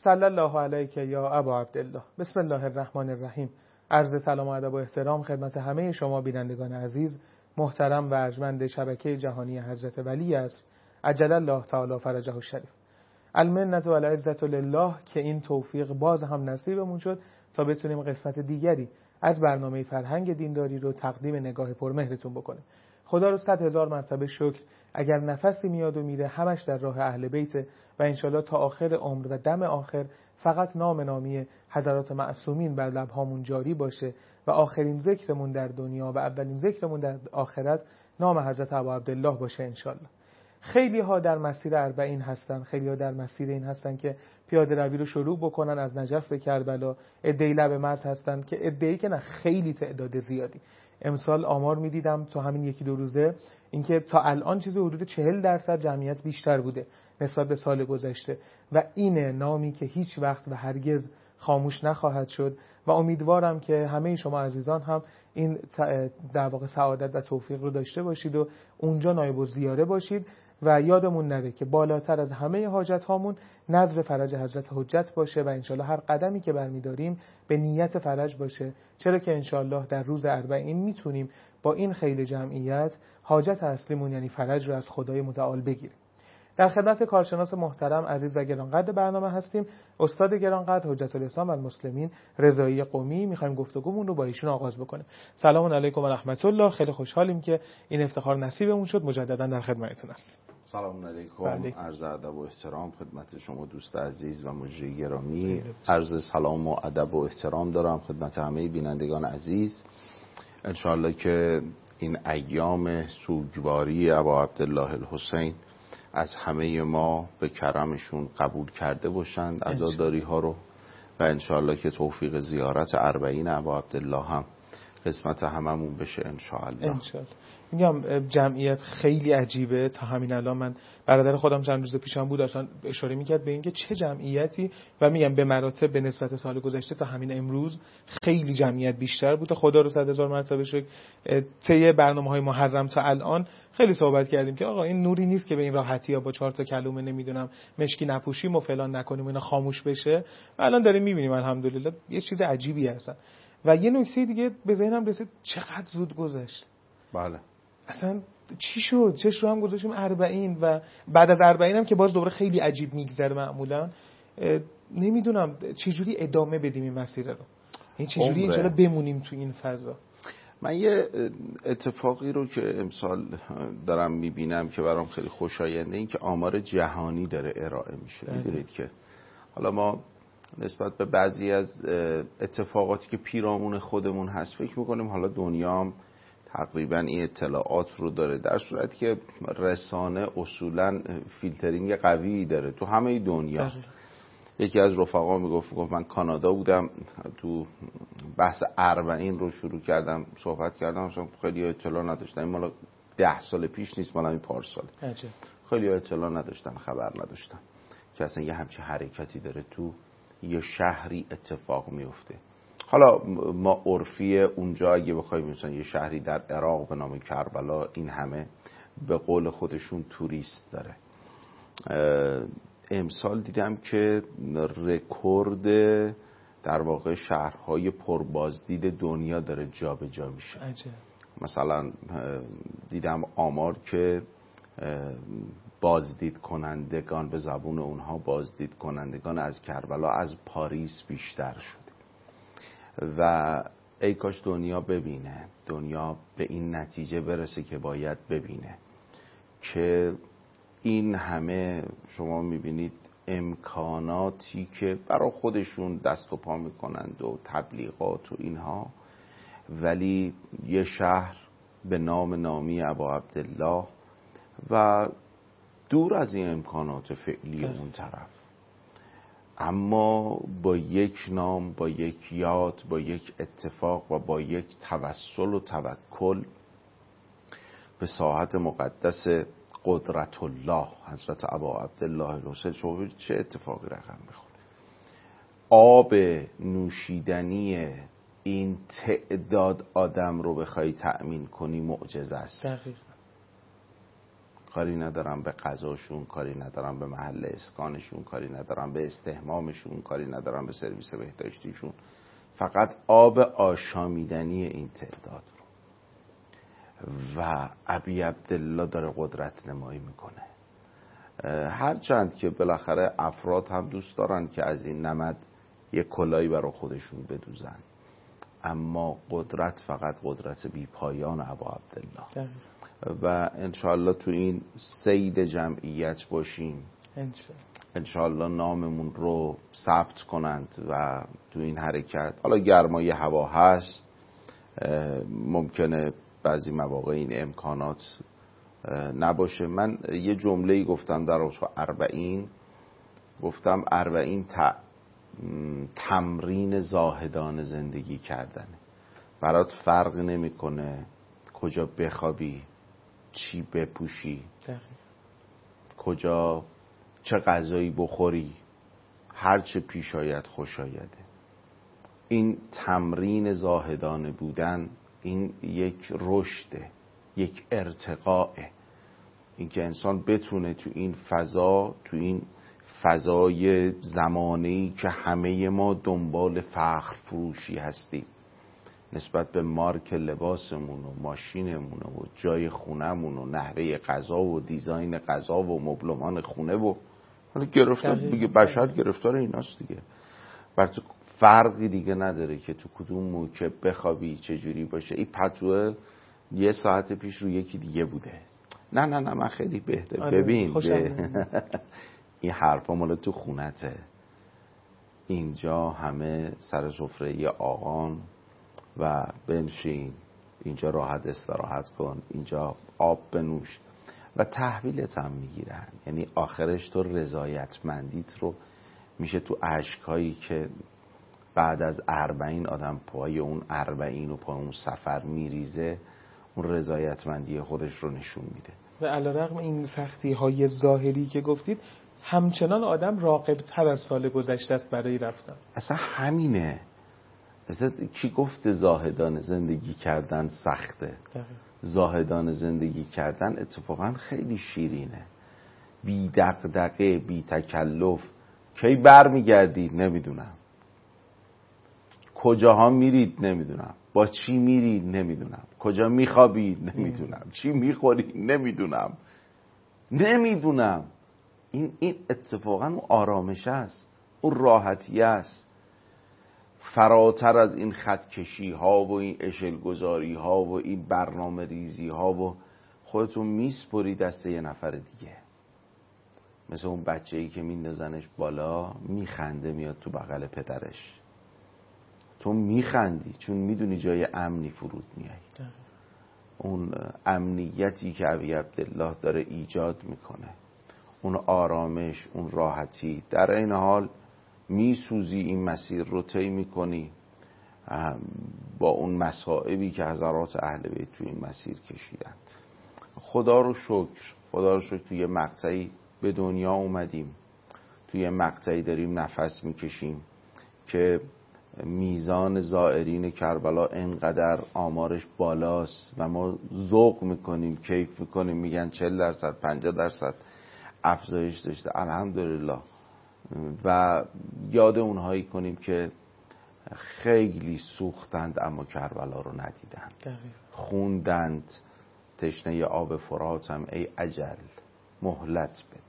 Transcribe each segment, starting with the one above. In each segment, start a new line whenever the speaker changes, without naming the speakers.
صلی الله علیک یا ابا عبدالله. بسم الله الرحمن الرحیم. عرض سلام و ادب و احترام خدمت همه شما بینندگان عزیز، محترم و ارجمند شبکه جهانی حضرت ولی است عجل الله تعالی فرجه الشریف. المنة و العزة لله که این توفیق باز هم نصیبمون شد تا بتونیم قسمت دیگری از برنامه فرهنگ دینداری رو تقدیم نگاه پرمهرتون بکنیم. خدا رو 100,000 مرتبه شکر اگر نفسی میاد و میره همش در راه اهل بیت و انشالله تا آخر عمر و دم آخر فقط نام نامی حضرات معصومین بر لبهامون جاری باشه و آخرین ذکرمون در دنیا و اولین ذکرمون در آخرت نام حضرت ابا عبدالله باشه انشالله. خیلی ها در مسیر اربعین هستن، خیلی ها در مسیر این هستن که پیاده روی رو شروع بکنن از نجف به کربلا. عده‌ای لب مرز هستن که عده‌ای که نه خیلی تعداد زیادی. امسال آمار میدیدم تو همین یکی دو روزه اینکه تا الان چیزی حدود 40% جمعیت بیشتر بوده نسبت به سال گذشته و این نامی که هیچ وقت و هرگز خاموش نخواهد شد و امیدوارم که همه شما عزیزان هم این در واقع سعادت و توفیق رو داشته باشید و اونجا نایب الزیاره باشید و یادمون نره که بالاتر از همه حاجت هامون نذر فرج حضرت حجت باشه و انشالله هر قدمی که برمیداریم به نیت فرج باشه، چرا که انشالله در روز اربعین میتونیم با این خیل جمعیت حاجت اصلیمون یعنی فرج رو از خدای متعال بگیریم. در خدمت کارشناس محترم عزیز و گرانقدر برنامه هستیم، استاد گرانقدر حجت الاسلام و المسلمین رضایی قمی. میخوایم گفتگومون رو با ایشون آغاز بکنیم. سلام علیکم و رحمت الله. خیلی خوشحالیم که این افتخار نصیبمون شد، مجددا در خدمتتون هستیم.
سلام علیکم. عرض ادب و احترام خدمت شما دوست عزیز و مجری گرامی. عرض سلام و ادب و احترام دارم خدمت همه بینندگان عزیز. انشاءالله که این ایام سوگواری ابا عبدالله الحسین از همه ما به کرمشون قبول کرده باشند عزاداری ها رو و انشاءالله که توفیق زیارت اربعین ابا عبدالله هم قسمت هممون بشه انشاءالله.
میگم جمعیت خیلی عجیبه. تا همین الان من برادر خودم چند روز پیشم بود اصلا اشاره میکرد به اینکه چه جمعیتی و میگم به مراتب به نسبت سال گذشته تا همین امروز خیلی جمعیت بیشتر بوده. خدا رو 100,000 مرتبه شکر. طی برنامه‌های محرم تا الان خیلی صحبت کردیم که آقا این نوری نیست که به این راحتی ها با 4 تا کلمه نمیدونم مشکی نپوشیم و فلان نکنیم اینا خاموش بشه. الان داریم میبینیم الحمدلله یه چیز عجیبی هستن. و یه نکته دیگه به ذهنم رسید، چقدر زود گذشت.
بله.
اصلا چی شد؟ چش رو هم گذاشتیم اربعین و بعد از اربعین هم که باز دوباره خیلی عجیب میگذره معمولا. نمیدونم چجوری ادامه بدیم این مسیر رو، این چجوری انشالله بمونیم تو این فضا.
من یه اتفاقی رو که امسال دارم میبینم که برام خیلی خوشاینده، این که آمار جهانی داره ارائه میشه. میدونید که حالا ما نسبت به بعضی از اتفاقاتی که پیرامون خودمون هست فکر میکنیم حالا دنیا هم تقریبا این اطلاعات رو داره، در صورتی که رسانه اصولا فیلترینگ قوی داره تو همه دنیا. یکی از رفقا میگفت من کانادا بودم، تو بحث اربعین رو شروع کردم صحبت کردم، خیلی اطلاع نداشتن. این مالا 10 سال پیش نیست، مالا این پارسال. خیلی اطلاع نداشتن، خبر نداشتن که اصلا یه همچین حرکتی داره تو یه شهری اتفاق میفته. حالا ما عرفی اونجا اگه بخوایم مثلا یه شهری در عراق به نام کربلا این همه به قول خودشون توریست داره. امسال دیدم که رکورد در واقع شهرهای پربازدید دنیا داره جا به جا میشه. مثلا دیدم آمار که بازدید کنندگان به زبون اونها بازدید کنندگان از کربلا از پاریس بیشتر شده و ای کاش دنیا ببینه، دنیا به این نتیجه برسه که باید ببینه که این همه شما میبینید امکاناتی که برای خودشون دست و پا میکنند و تبلیغات و اینها، ولی یه شهر به نام نامی ابا عبدالله و دور از این امکانات فعلی اون طرف، اما با یک نام، با یک یاد، با یک اتفاق و با یک توسل و توکل به ساحت مقدس قدرت الله حضرت ابا عبدالله الحسین، شما چه اتفاقی رقم میخوره. آب نوشیدنی این تعداد آدم رو بخوای تأمین کنی معجزه است.
دقیقا.
کاری ندارم به غذاشون، کاری ندارم به محل اسکانشون، کاری ندارم به استحمامشون، کاری ندارم به سرویس بهداشتیشون، فقط آب آشامیدنی این تعداد رو. و ابی عبدالله داره قدرت نمایی میکنه. هرچند که بالاخره افراد هم دوست دارن که از این نمد یک کلایی برای خودشون بدوزن، اما قدرت فقط قدرت بی پایان ابا عبدالله. و انشاءالله تو این سید جمعیت باشیم، انشاءالله ناممون رو ثبت کنند و تو این حرکت، حالا گرمای هوا هست، ممکنه بعضی مواقع این امکانات نباشه. من یه جمله‌ای گفتم در رابطه با 40، گفتم 40 تمرین زاهدان زندگی کردنه. برات فرق نمیکنه کجا بخوابی، چی بپوشی، کجا چه غذایی بخوری، هر چه پیش آید خوش آیده. این تمرین زاهدانه بودن، این یک رشده، یک ارتقاءه. این که انسان بتونه تو این فضا، تو این فضای زمانه‌ای که همه ما دنبال فخر فروشی هستیم نسبت به مارک لباسمون و ماشینمون و جای خونمون و نحوه غذا و دیزاین غذا و مبلمان خونه و حالا گرفتار دیگه، بشر گرفتار ایناست دیگه. برای فرقی دیگه نداره که تو کدوم موکب بخوابی، چجوری باشه. این پتوه یه ساعت پیش رو یکی دیگه بوده، نه من خیلی بهتر. ببین این حرفا مال تو خونته، اینجا همه سر سفره یه آقان و بنشین اینجا راحت استراحت کن، اینجا آب بنوش و تحویلت هم میگیرن. یعنی آخرش تو رضایتمندیت رو میشه تو عشقایی که بعد از 40 آدم پای اون 40 و پای اون سفر میریزه، اون رضایتمندی خودش رو نشون میده.
و علیرغم این سختی های ظاهری که گفتید، همچنان آدم راغب تر از سال گذشته است برای رفتن.
اصلا همینه. اصلا کی گفته زاهدان زندگی کردن سخته؟ زاهدان زندگی کردن اتفاقا خیلی شیرینه، بی دغدغه، بی تکلف. کی بر میگردید نمیدونم، کجاها میرید نمیدونم، با چی میرید نمیدونم، کجا میخوابید نمیدونم، چی میخورید نمیدونم. این اتفاقا اون آرامش است، اون راحتی است. فراتر از این خطکشی ها و این اشلگذاری ها و این برنامه ریزی ها و خودتون میسپری دست یه نفر دیگه. مثل اون بچه‌ای که میندازنش بالا میخنده میاد تو بغل پدرش، تو میخندی چون میدونی جای امنی فرود میای. اون امنیتی که ابی عبدالله داره ایجاد میکنه، اون آرامش، اون راحتی، در این حال میسوزی، این مسیر رو طی میکنی با اون مصائبی که حضرات اهل بیت توی این مسیر کشیدن. خدا رو شکر توی مقطعی به دنیا اومدیم، توی مقطعی داریم نفس میکشیم که میزان زائرین کربلا انقدر آمارش بالاست و ما ذوق میکنیم، کیف میکنیم، میگن 40%، 50% افزایش داشته، الحمدلله. و یاد اونهایی کنیم که خیلی سوختند اما کربلا رو ندیدند، خوندند تشنه آب فرات هم ای اجل مهلت بده.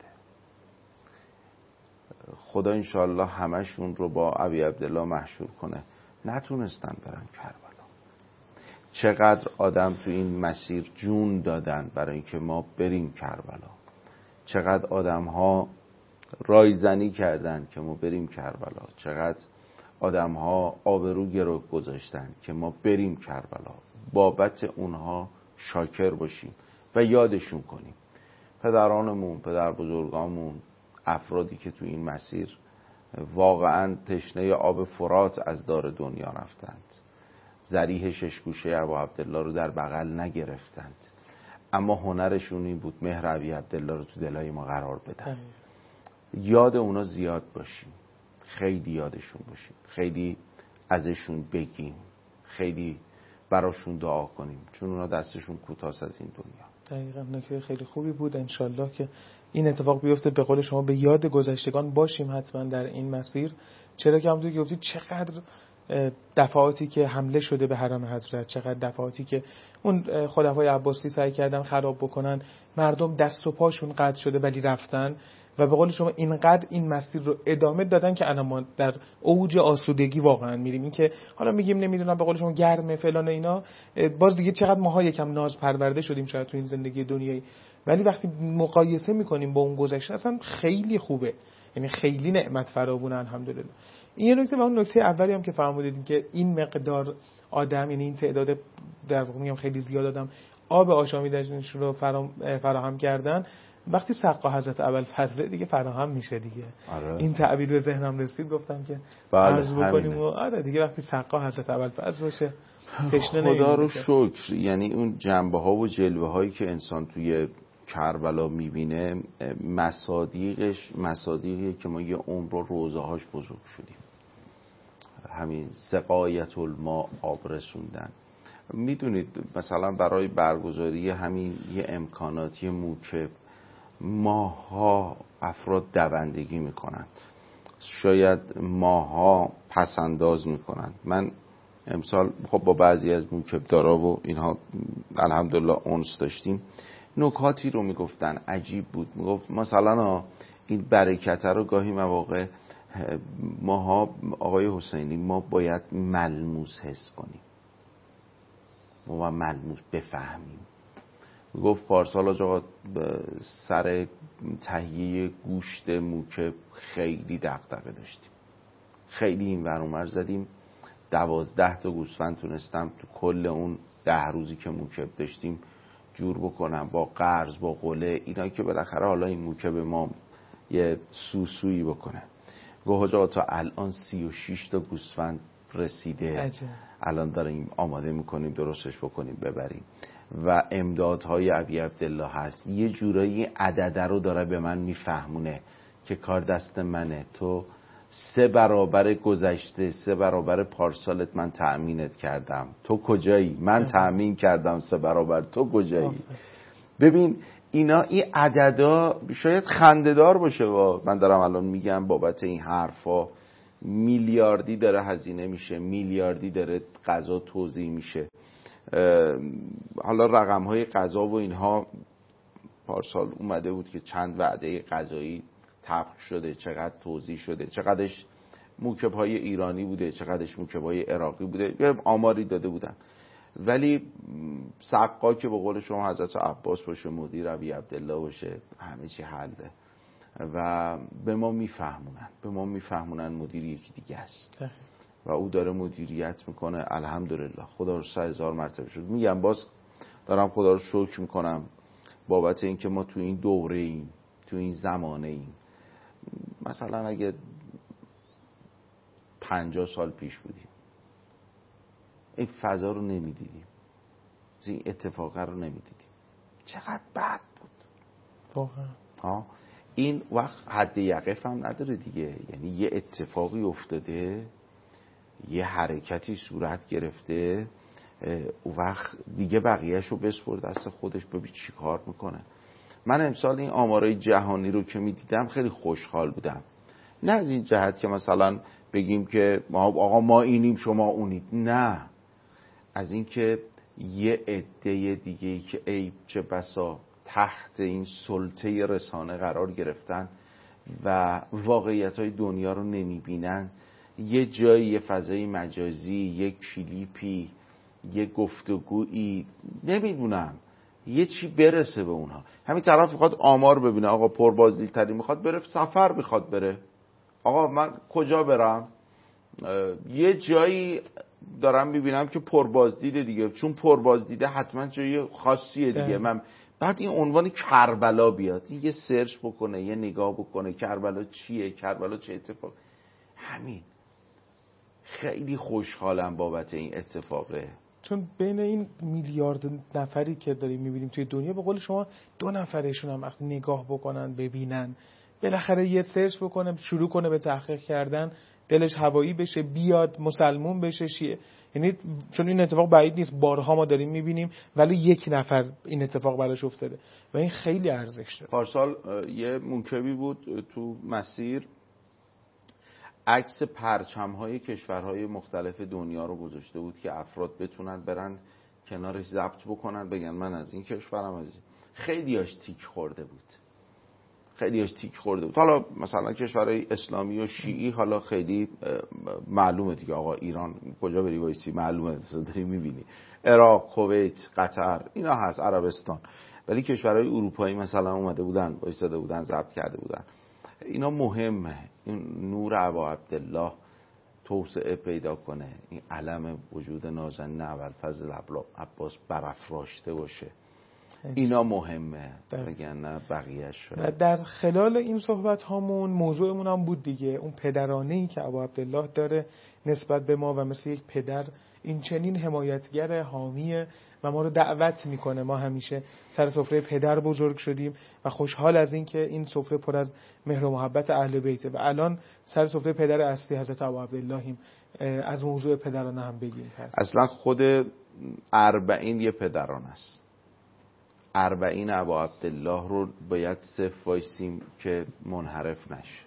خدا انشاءالله همشون رو با ابی عبدالله محشور کنه. نتونستن برن کربلا. چقدر آدم تو این مسیر جون دادن برای اینکه ما بریم کربلا، چقدر آدم ها رایزنی کردن که ما بریم کربلا، چقدر آدم ها آبرو گرو گذاشتن که ما بریم کربلا. بابت اونها شاکر باشیم و یادشون کنیم. پدرانمون، پدر بزرگامون، افرادی که تو این مسیر واقعا تشنه آب فرات از دار دنیا رفتند، ذریح ششگوشه ابا عبدالله رو در بغل نگرفتند، اما هنرشون این بود مهر ابی عبدالله رو تو دلای ما قرار بدن. یاد اونا زیاد باشیم، خیلی یادشون باشیم، خیلی ازشون بگیم، خیلی براشون دعا کنیم، چون اونا دستشون کوتاست از این دنیا.
دقیقاً نکته خیلی خوبی بود. انشالله که این اتفاق بیفته. به قول شما به یاد گذشتگان باشیم حتما در این مسیر، چرا که همونطور که گفتید چقدر دفعاتی که حمله شده به حرم حضرت، چقدر دفعاتی که اون خلفای عباسی سعی کردن خراب بکنن، مردم دست و پاشون قطع شده ولی رفتن و به قول شما اینقدر این مسیر رو ادامه دادن که الان ما در اوج آسودگی واقعا میریم. این که حالا میگیم نمیدونم به قول شما گرمه فلان اینا، باز دیگه چقدر ماها یکم ناز پرورده شدیم شاید تو این زندگی دنیایی، ولی وقتی مقایسه میکنیم با اون گذشته اصلا خیلی خوبه، یعنی خیلی نعمت فراوونه الحمدلله. این یه نکته. و اون نکته اولی هم که فرمودید که این مقدار آدم، یعنی این تعداد در واقع میگم خیلی زیاد آدم آب آشامیدنش رو فراهم کردن، وقتی سقا حضرت ابوالفضل دیگه فراهم میشه دیگه.
آره.
این تعبیر به ذهنم رسید گفتم که عرض بکنیم و آره دیگه وقتی سقا حضرت ابوالفضل باشه تشنه نمیشه.
خدا رو شکر. یعنی اون جنبه ها و جلوه هایی که انسان توی کربلا میبینه مصادیقیه که ما یه عمر رو روزه هاش بزرگ شدیم. همین سقایت الماء، آب رسوندن. میدونید مثلا برای برگزاری همین یه امکاناتی موکب ماها افراد دوندگی میکنن، شاید ماها پسنداز میکنن. من امسال خب با بعضی از موکبدارا و اینها الحمدلله انس داشتیم، نکاتی رو میگفتن عجیب بود. میگفت مثلا این برکته رو گاهی مواقع ماها آقای حسینی ما باید ملموس حس کنیم، ما ملموس بفهمیم. گفت پارسال آقا سر تهیه گوشت موکب خیلی دغدغه داشتیم، خیلی این ور اونور زدیم. 12 تا گوسفند تونستم تو کل اون 10 روزی که موکب داشتیم جور بکنم، با قرض با قله اینا که بالاخره حالا این موکب ما یه سوسویی بکنه. گفت آقا تا الان 36 تا گوسفند رسیده عجب. الان داریم آماده میکنیم درستش بکنیم ببریم و امدادهای ابی عبدالله هست. یه جورایی عدده رو داره به من میفهمونه که کار دست منه. تو 3 برابر گذشته 3 برابر پارسالت من تأمینت کردم، تو کجایی؟ من تأمین کردم 3 برابر، تو کجایی؟ ببین اینا این عددا شاید خنده‌دار باشه و من دارم الان میگم بابت این حرفا میلیاردی داره هزینه میشه، میلیاردی داره غذا توزیع میشه. حالا رقم‌های غذا و اینها پارسال اومده بود که چند وعده غذایی طبخ شده، چقدر توزیع شده، چقدرش موکب‌های ایرانی بوده، چقدرش موکب‌های عراقی بوده، یه آماری داده بودن. ولی سقا که به قول شما حضرت عباس باشه، مدیر ابی عبدالله باشه، همه چی حله و به ما میفهمونن مدیر یکی دیگه است و او داره مدیریت میکنه. الحمدلله خدا رو 100,000 مرتبه شد. میگم باز دارم خدا رو شکر میکنم بابت اینکه ما تو این دوره ایم، تو این زمانه ایم. مثلا اگه 50 سال پیش بودیم این فضا رو نمیدیدیم، این اتفاق رو نمیدیدیم. چقدر بد بود واقعا. این وقت حد یقف هم نداره دیگه، یعنی یه اتفاقی افتاده، یه حرکتی صورت گرفته، اون وقت دیگه بقیهش رو بسپر دست خودش ببین چی کار میکنه. من امسال این آمارای جهانی رو که میدیدم خیلی خوشحال بودم، نه از این جهت که مثلا بگیم که آقا ما اینیم شما اونید، نه، از این که یه عده دیگه‌ای که ای چه بسا تحت این سلطه رسانه قرار گرفتن و واقعیت‌های دنیا رو نمی‌بینن، یه جایی، یه فضای مجازی، یه کلیپی، یه گفتگویی، نمیدونم یه چی برسه به اونها. همین طرف میخواد آمار ببینه، آقا پربازدیدتری میخواد بره سفر، میخواد بره، آقا من کجا برم؟ یه جایی دارم میبینم که پربازدیده دیگه، چون پربازدیده حتما جای خاصیه دیگه. من بعد این عنوان کربلا بیاد، یه سرچ بکنه، یه نگاه بکنه کربلا چیه، کربلا چه اتفاق. همین خیلی خوشحالم بابت این اتفاقه،
چون بین این میلیارد نفری که داریم میبینیم توی دنیا، به قول شما 2 نفرشون هم وقتی نگاه بکنن ببینن، بالاخره یه سرچ بکنه، شروع کنه به تحقیق کردن، دلش هوایی بشه، بیاد مسلمون بشه، شیعه، یعنی چون این اتفاق بعید نیست، بارها ما داریم میبینیم، ولی یک نفر این اتفاق براش افتاده و این خیلی ارزش داره.
پارسال یه موکبی بود تو مسیر، عکس پرچم‌های کشورهای مختلف دنیا رو گذاشته بود که افراد بتونن برن کنارش ضبط بکنن، بگن من از این کشورم، از این. خیلی‌هاش تیک خورده بود. حالا مثلا کشورهای اسلامی و شیعی حالا خیلی معلومه دیگه، آقا ایران کجا بری وایسی معلومه، داری می‌بینی، عراق، کویت، قطر، اینا هست، عربستان. ولی کشورهای اروپایی مثلا اومده بودن، وایساده بودن، ضبط کرده بودن. اینا مهمه. این نور ابا عبدالله توسعه پیدا کنه، این علم وجود نازنین ابوالفضل عباس برافراشته باشه، اینا مهمه، وگرنه بقیه‌اش.
در خلال این صحبت هامون موضوعمون هم بود دیگه، اون پدرانه‌ای که ابا عبدالله داره نسبت به ما و مثل یک پدر این چنین حمایتگر، حامیه و ما رو دعوت میکنه. ما همیشه سر سفره پدر بزرگ شدیم و خوشحال از این که این سفره پر از مهر و محبت اهل بیته و الان سر سفره پدر اصلی حضرت ابا عبداللهیم. از موضوع پدرانه هم بگیم.
اصلا خود اربعین یه پدرانه است. اربعین ابا عبدالله رو باید صف وایسیم که منحرف نشه،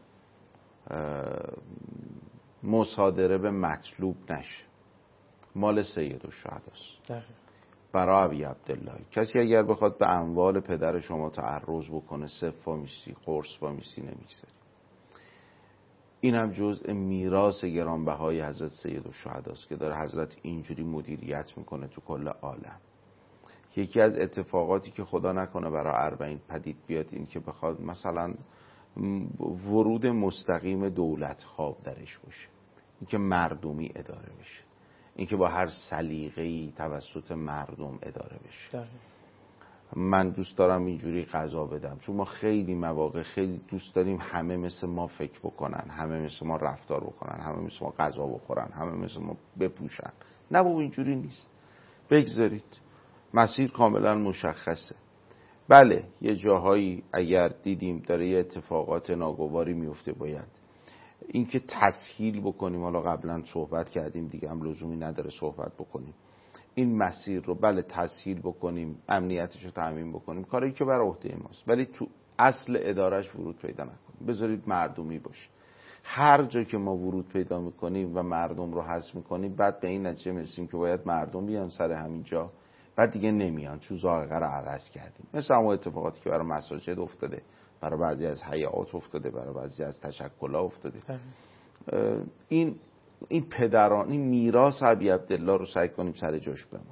مصادره به مطلوب نشه. مال سید الشهداست برای ابی عبدالله. کسی اگر بخواد به اموال پدر شما تعرض بکنه، صف وامیسی، قرص وامیسی نمیگذاری. این هم جزء میراث گرانبهای حضرت سید الشهداست که داره حضرت اینجوری مدیریت میکنه تو کل عالم. یکی از اتفاقاتی که خدا نکنه برای اربعین پدید بیاد این که بخواد مثلا ورود مستقیم دولت خواب درش باشه، این که مردمی اداره بشه، این که با هر سلیقه‌ای توسط مردم اداره بشه. من دوست دارم اینجوری قضا بدم، چون ما خیلی مواقع خیلی دوست داریم همه مثل ما فکر بکنن، همه مثل ما رفتار بکنن، همه مثل ما غذا بخورن، همه مثل ما بپوشن. نه بابا اینجوری نیست. بگذارید مسیر کاملا مشخصه. بله یه جاهایی اگر دیدیم داره یه اتفاقات ناگواری میفته، باید این که تسهیل بکنیم. حالا قبلا صحبت کردیم دیگه، هم لزومی نداره صحبت بکنیم. این مسیر رو بله تسهیل بکنیم، امنیتش رو تامین بکنیم، کاری که بر عهده ماست، ولی تو اصل ادارش ورود پیدا نکنیم. بذارید مردمی باشه. هر جا که ما ورود پیدا میکنیم و مردم رو حذف میکنیم، بعد به این نتیجه میرسیم که باید مردم بیان سر همین جا، بعد دیگه نمیان چون ذائقه رو عوض کردیم. مثل همون اتفاقاتی که برای مساجد افتاده، برای بعضی از هیئات افتاده، برای بعضی از تشکل‌ها افتاده. این پدران، این میراث ابی عبدالله رو سعی کنیم سر جاش بمونه.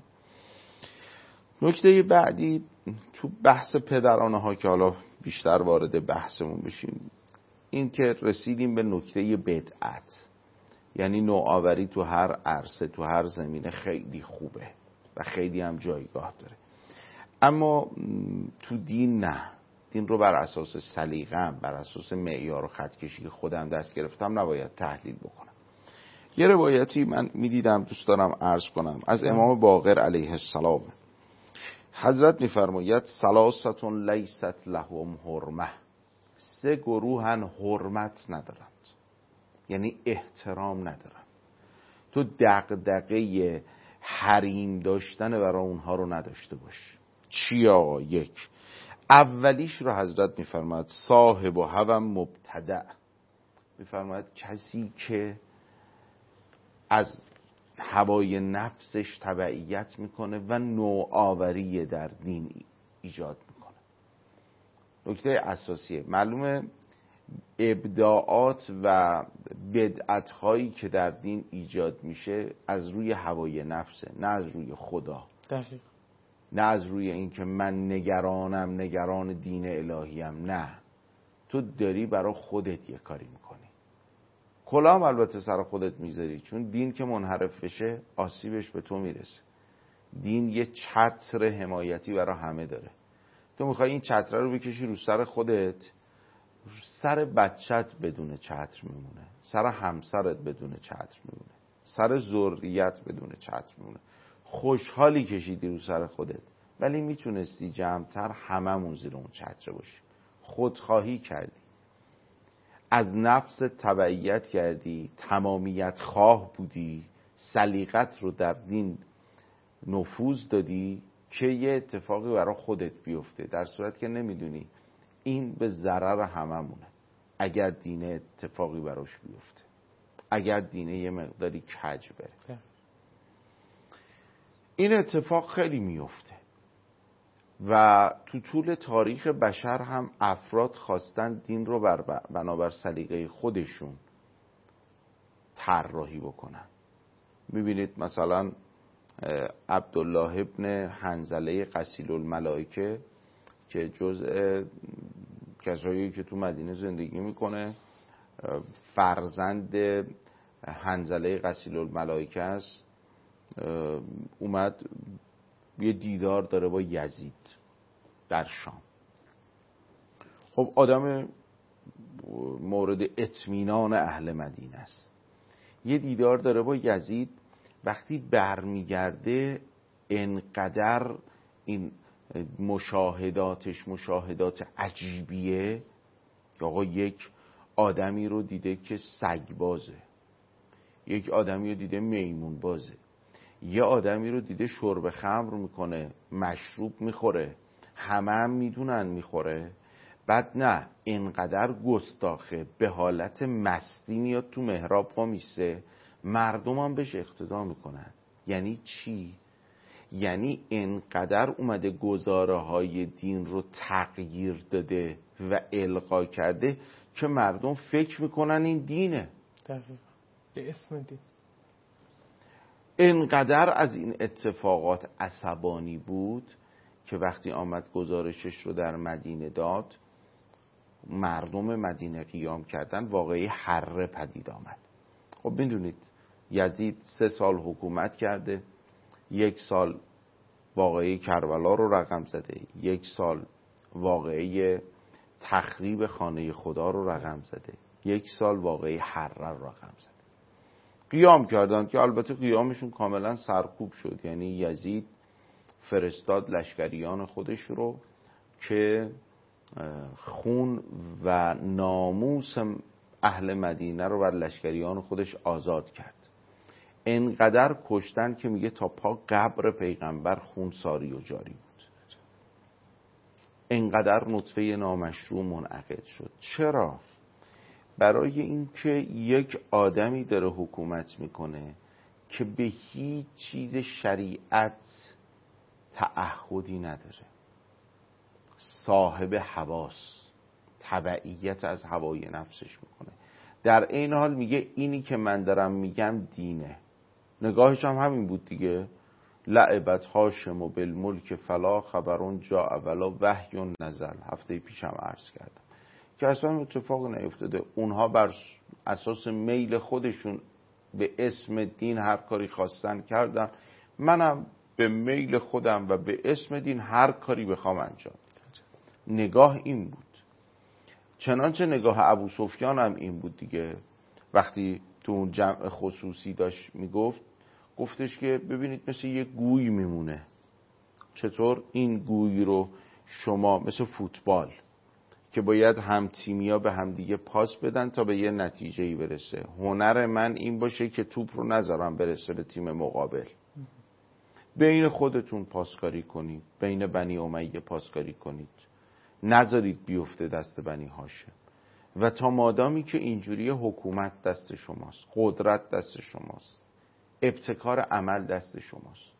نکته بعدی تو بحث پدرانه ها که حالا بیشتر وارد بحثمون بشیم، این که رسیدیم به نکته بدعت، یعنی نوآوری تو هر عرصه، تو هر زمینه خیلی خوبه و خیلی هم جایگاه داره، اما تو دین نه. دین رو بر اساس سلیقه‌ام، بر اساس معیار و خطکشی خودم دست گرفتم نباید تحلیل بکنم. یه روایتی من میدیدم دوست دارم عرض کنم از امام باقر علیه السلام. حضرت میفرماید ثلاثة لیست لهم حرمه، 3 گروهن حرمت ندارند، یعنی احترام ندارند. تو دغدغه حریم داشتن برای اونها رو نداشته باش. چی آقا؟ 1 اولیش رو حضرت میفرماید صاحب و هوى مبتدع، میفرماید کسی که از هوای نفسش تبعیت میکنه و نوآوری در دین ایجاد میکنه. نکته اساسیه. معلومه ابداعات و بدعت هایی که در دین ایجاد میشه از روی هوای نفسه، نه از روی خدا.
دقیق.
نه از روی این که من نگران دین الهیم. نه، تو داری برای خودت یه کاری میکنی. کلام البته سر خودت میذاری، چون دین که منحرف بشه آسیبش به تو میرسه. دین یه چتر حمایتی برای همه داره. تو میخوای این چتر رو بکشی رو سر خودت، سر بچت بدون چتر میمونه، سر همسرت بدون چتر میمونه، سر ذریت بدون چتر میمونه. خوشحالی کشیدی رو سر خودت، ولی میتونستی جمع‌تر هممون زیر اون چتر باشیم. خودخواهی کردی، از نفس تبعیت کردی، تمامیت خواه بودی، سلیقت رو در دین نفوذ دادی که یه اتفاقی برای خودت بیفته، در صورت که نمیدونی این به ضرر هممونه اگر دین اتفاقی براش بیفته، اگر دینه یه مقداری کج بره. این اتفاق خیلی میفته و تو طول تاریخ بشر هم افراد خواستن دین رو بنابر سلیقه خودشون طراحی بکنن. میبینید مثلا عبدالله ابن حنظله غسیل الملائکه که جزء کسایی که تو مدینه زندگی میکنه، فرزند حنظله غسیل الملائکه است، اومد یه دیدار داره با یزید در شام. خب آدم مورد اطمینان اهل مدینه است، یه دیدار داره با یزید. وقتی برمیگرده انقدر این مشاهدات عجیبیه که آقا یک آدمی رو دیده که سگ بازه، یک آدمی رو دیده میمون بازه، یه آدمی رو دیده شرب خمر میکنه، مشروب میخوره، همه هم میدونن میخوره، بعد نه اینقدر گستاخه به حالت مستی میاد تو محراب ها میسته، مردم هم بهش اقتدا میکنن. یعنی چی؟ یعنی اینقدر اومده گزاره های دین رو تغییر داده و القا کرده که مردم فکر میکنن این دینه.
دقیقا به اسم دین.
اینقدر از این اتفاقات عصبانی بود که وقتی آمد گزارشش رو در مدینه داد، مردم مدینه قیام کردن، واقعی حره پدید آمد. خب میدونید یزید 3 سال حکومت کرده، 1 سال واقعی کربلا رو رقم زده، 1 سال واقعی تخریب خانه خدا رو رقم زده، 1 سال واقعی حره رو رقم زده. قیام کردن که البته قیامشون کاملا سرکوب شد. یعنی یزید فرستاد لشکریان خودش رو که خون و ناموس اهل مدینه رو بر لشکریان خودش آزاد کرد. انقدر کشتن که میگه تا پا قبر پیغمبر خون ساری و جاری بود. انقدر نطفه نامشروع منعقد شد. چرا؟ برای اینکه یک آدمی داره حکومت میکنه که به هیچ چیز شریعت تعهدی نداره، صاحب هواست، تبعیت از هوای نفسش میکنه. در این حال میگه اینی که من دارم میگم دینه. نگاهش هم همین بود دیگه، لعبت هاشم و بالملک فلا خبرون جا ولا وحی نزل. هفته پیشم عرض کردم که اصلا اتفاق نیفتاده. اونها بر اساس میل خودشون به اسم دین هر کاری خواستن کردن، منم به میل خودم و به اسم دین هر کاری بخوام انجام. نگاه این بود. چنانچه نگاه ابو سفیان هم این بود دیگه. وقتی تو اون جمع خصوصی داشت میگفت، گفتش که ببینید مثل یه گوی میمونه. چطور این گوی رو شما مثل فوتبال که باید هم تیمیا به هم دیگه پاس بدن تا به یه نتیجه‌ای برسه. هنر من این باشه که توپ رو نذارم برسه به تیم مقابل. بین خودتون پاسکاری کنید، بین بنی امیه پاسکاری کنید، نذارید بیفته دست بنی هاشم. و تا مادامی که اینجوری حکومت دست شماست، قدرت دست شماست، ابتکار عمل دست شماست.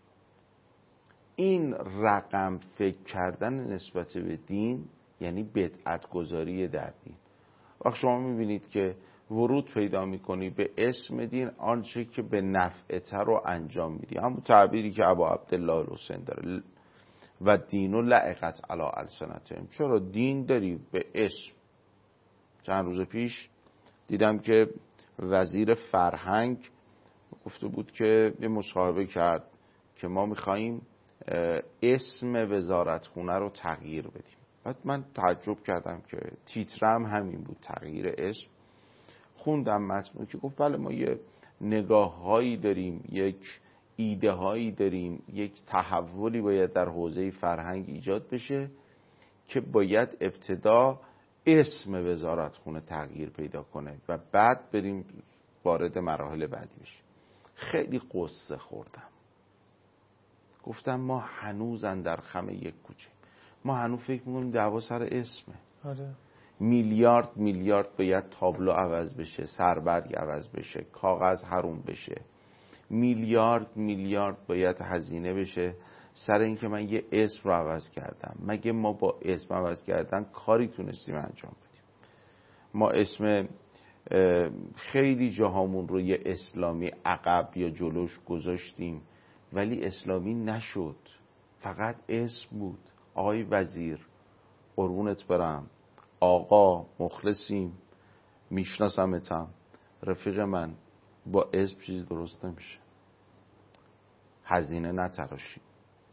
این رقم فکر کردن نسبت به دین یعنی بدعت گذاری در دین. وقت شما میبینید که ورود پیدا میکنی به اسم دین آنچه که به نفعته رو انجام میدی. همون تعبیری که ابا عبدالله الحسین داره، و دین و لعقت علی السنتهم. چرا دین داری به اسم؟ چند روز پیش دیدم که وزیر فرهنگ گفته بود که یه مصاحبه کرد که ما میخواییم اسم وزارتخونه رو تغییر بدیم. بعد من تعجب کردم که تیترم همین بود، تغییر اسم. خوندم متن که گفت بله ما یه نگاه هایی داریم، یک ایده هایی داریم، یک تحولی باید در حوزه فرهنگ ایجاد بشه که باید ابتدا اسم وزارتخونه تغییر پیدا کنه و بعد بریم وارد مراحل بعدی بشیم. خیلی قصه خوردم. گفتم ما هنوز اندر خم یک کوچه، ما هنوز فکر میکنیم دعوا سر اسمه.
آره.
میلیارد باید تابلو عوض بشه، سربرگ عوض بشه، کاغذ حروم بشه، میلیارد باید هزینه بشه سر اینکه من یه اسم رو عوض کردم. مگه ما با اسم عوض کردن کاری تونستیم انجام بدیم؟ ما اسم خیلی جاهامون رو یه اسلامی عقب یا جلوش گذاشتیم ولی اسلامی نشد، فقط اسم بود. آقای وزیر قربونت برم، آقا مخلصیم، میشناسمتم، رفیق من، با اسم چیزی درست نمیشه. هزینه نتراشیم.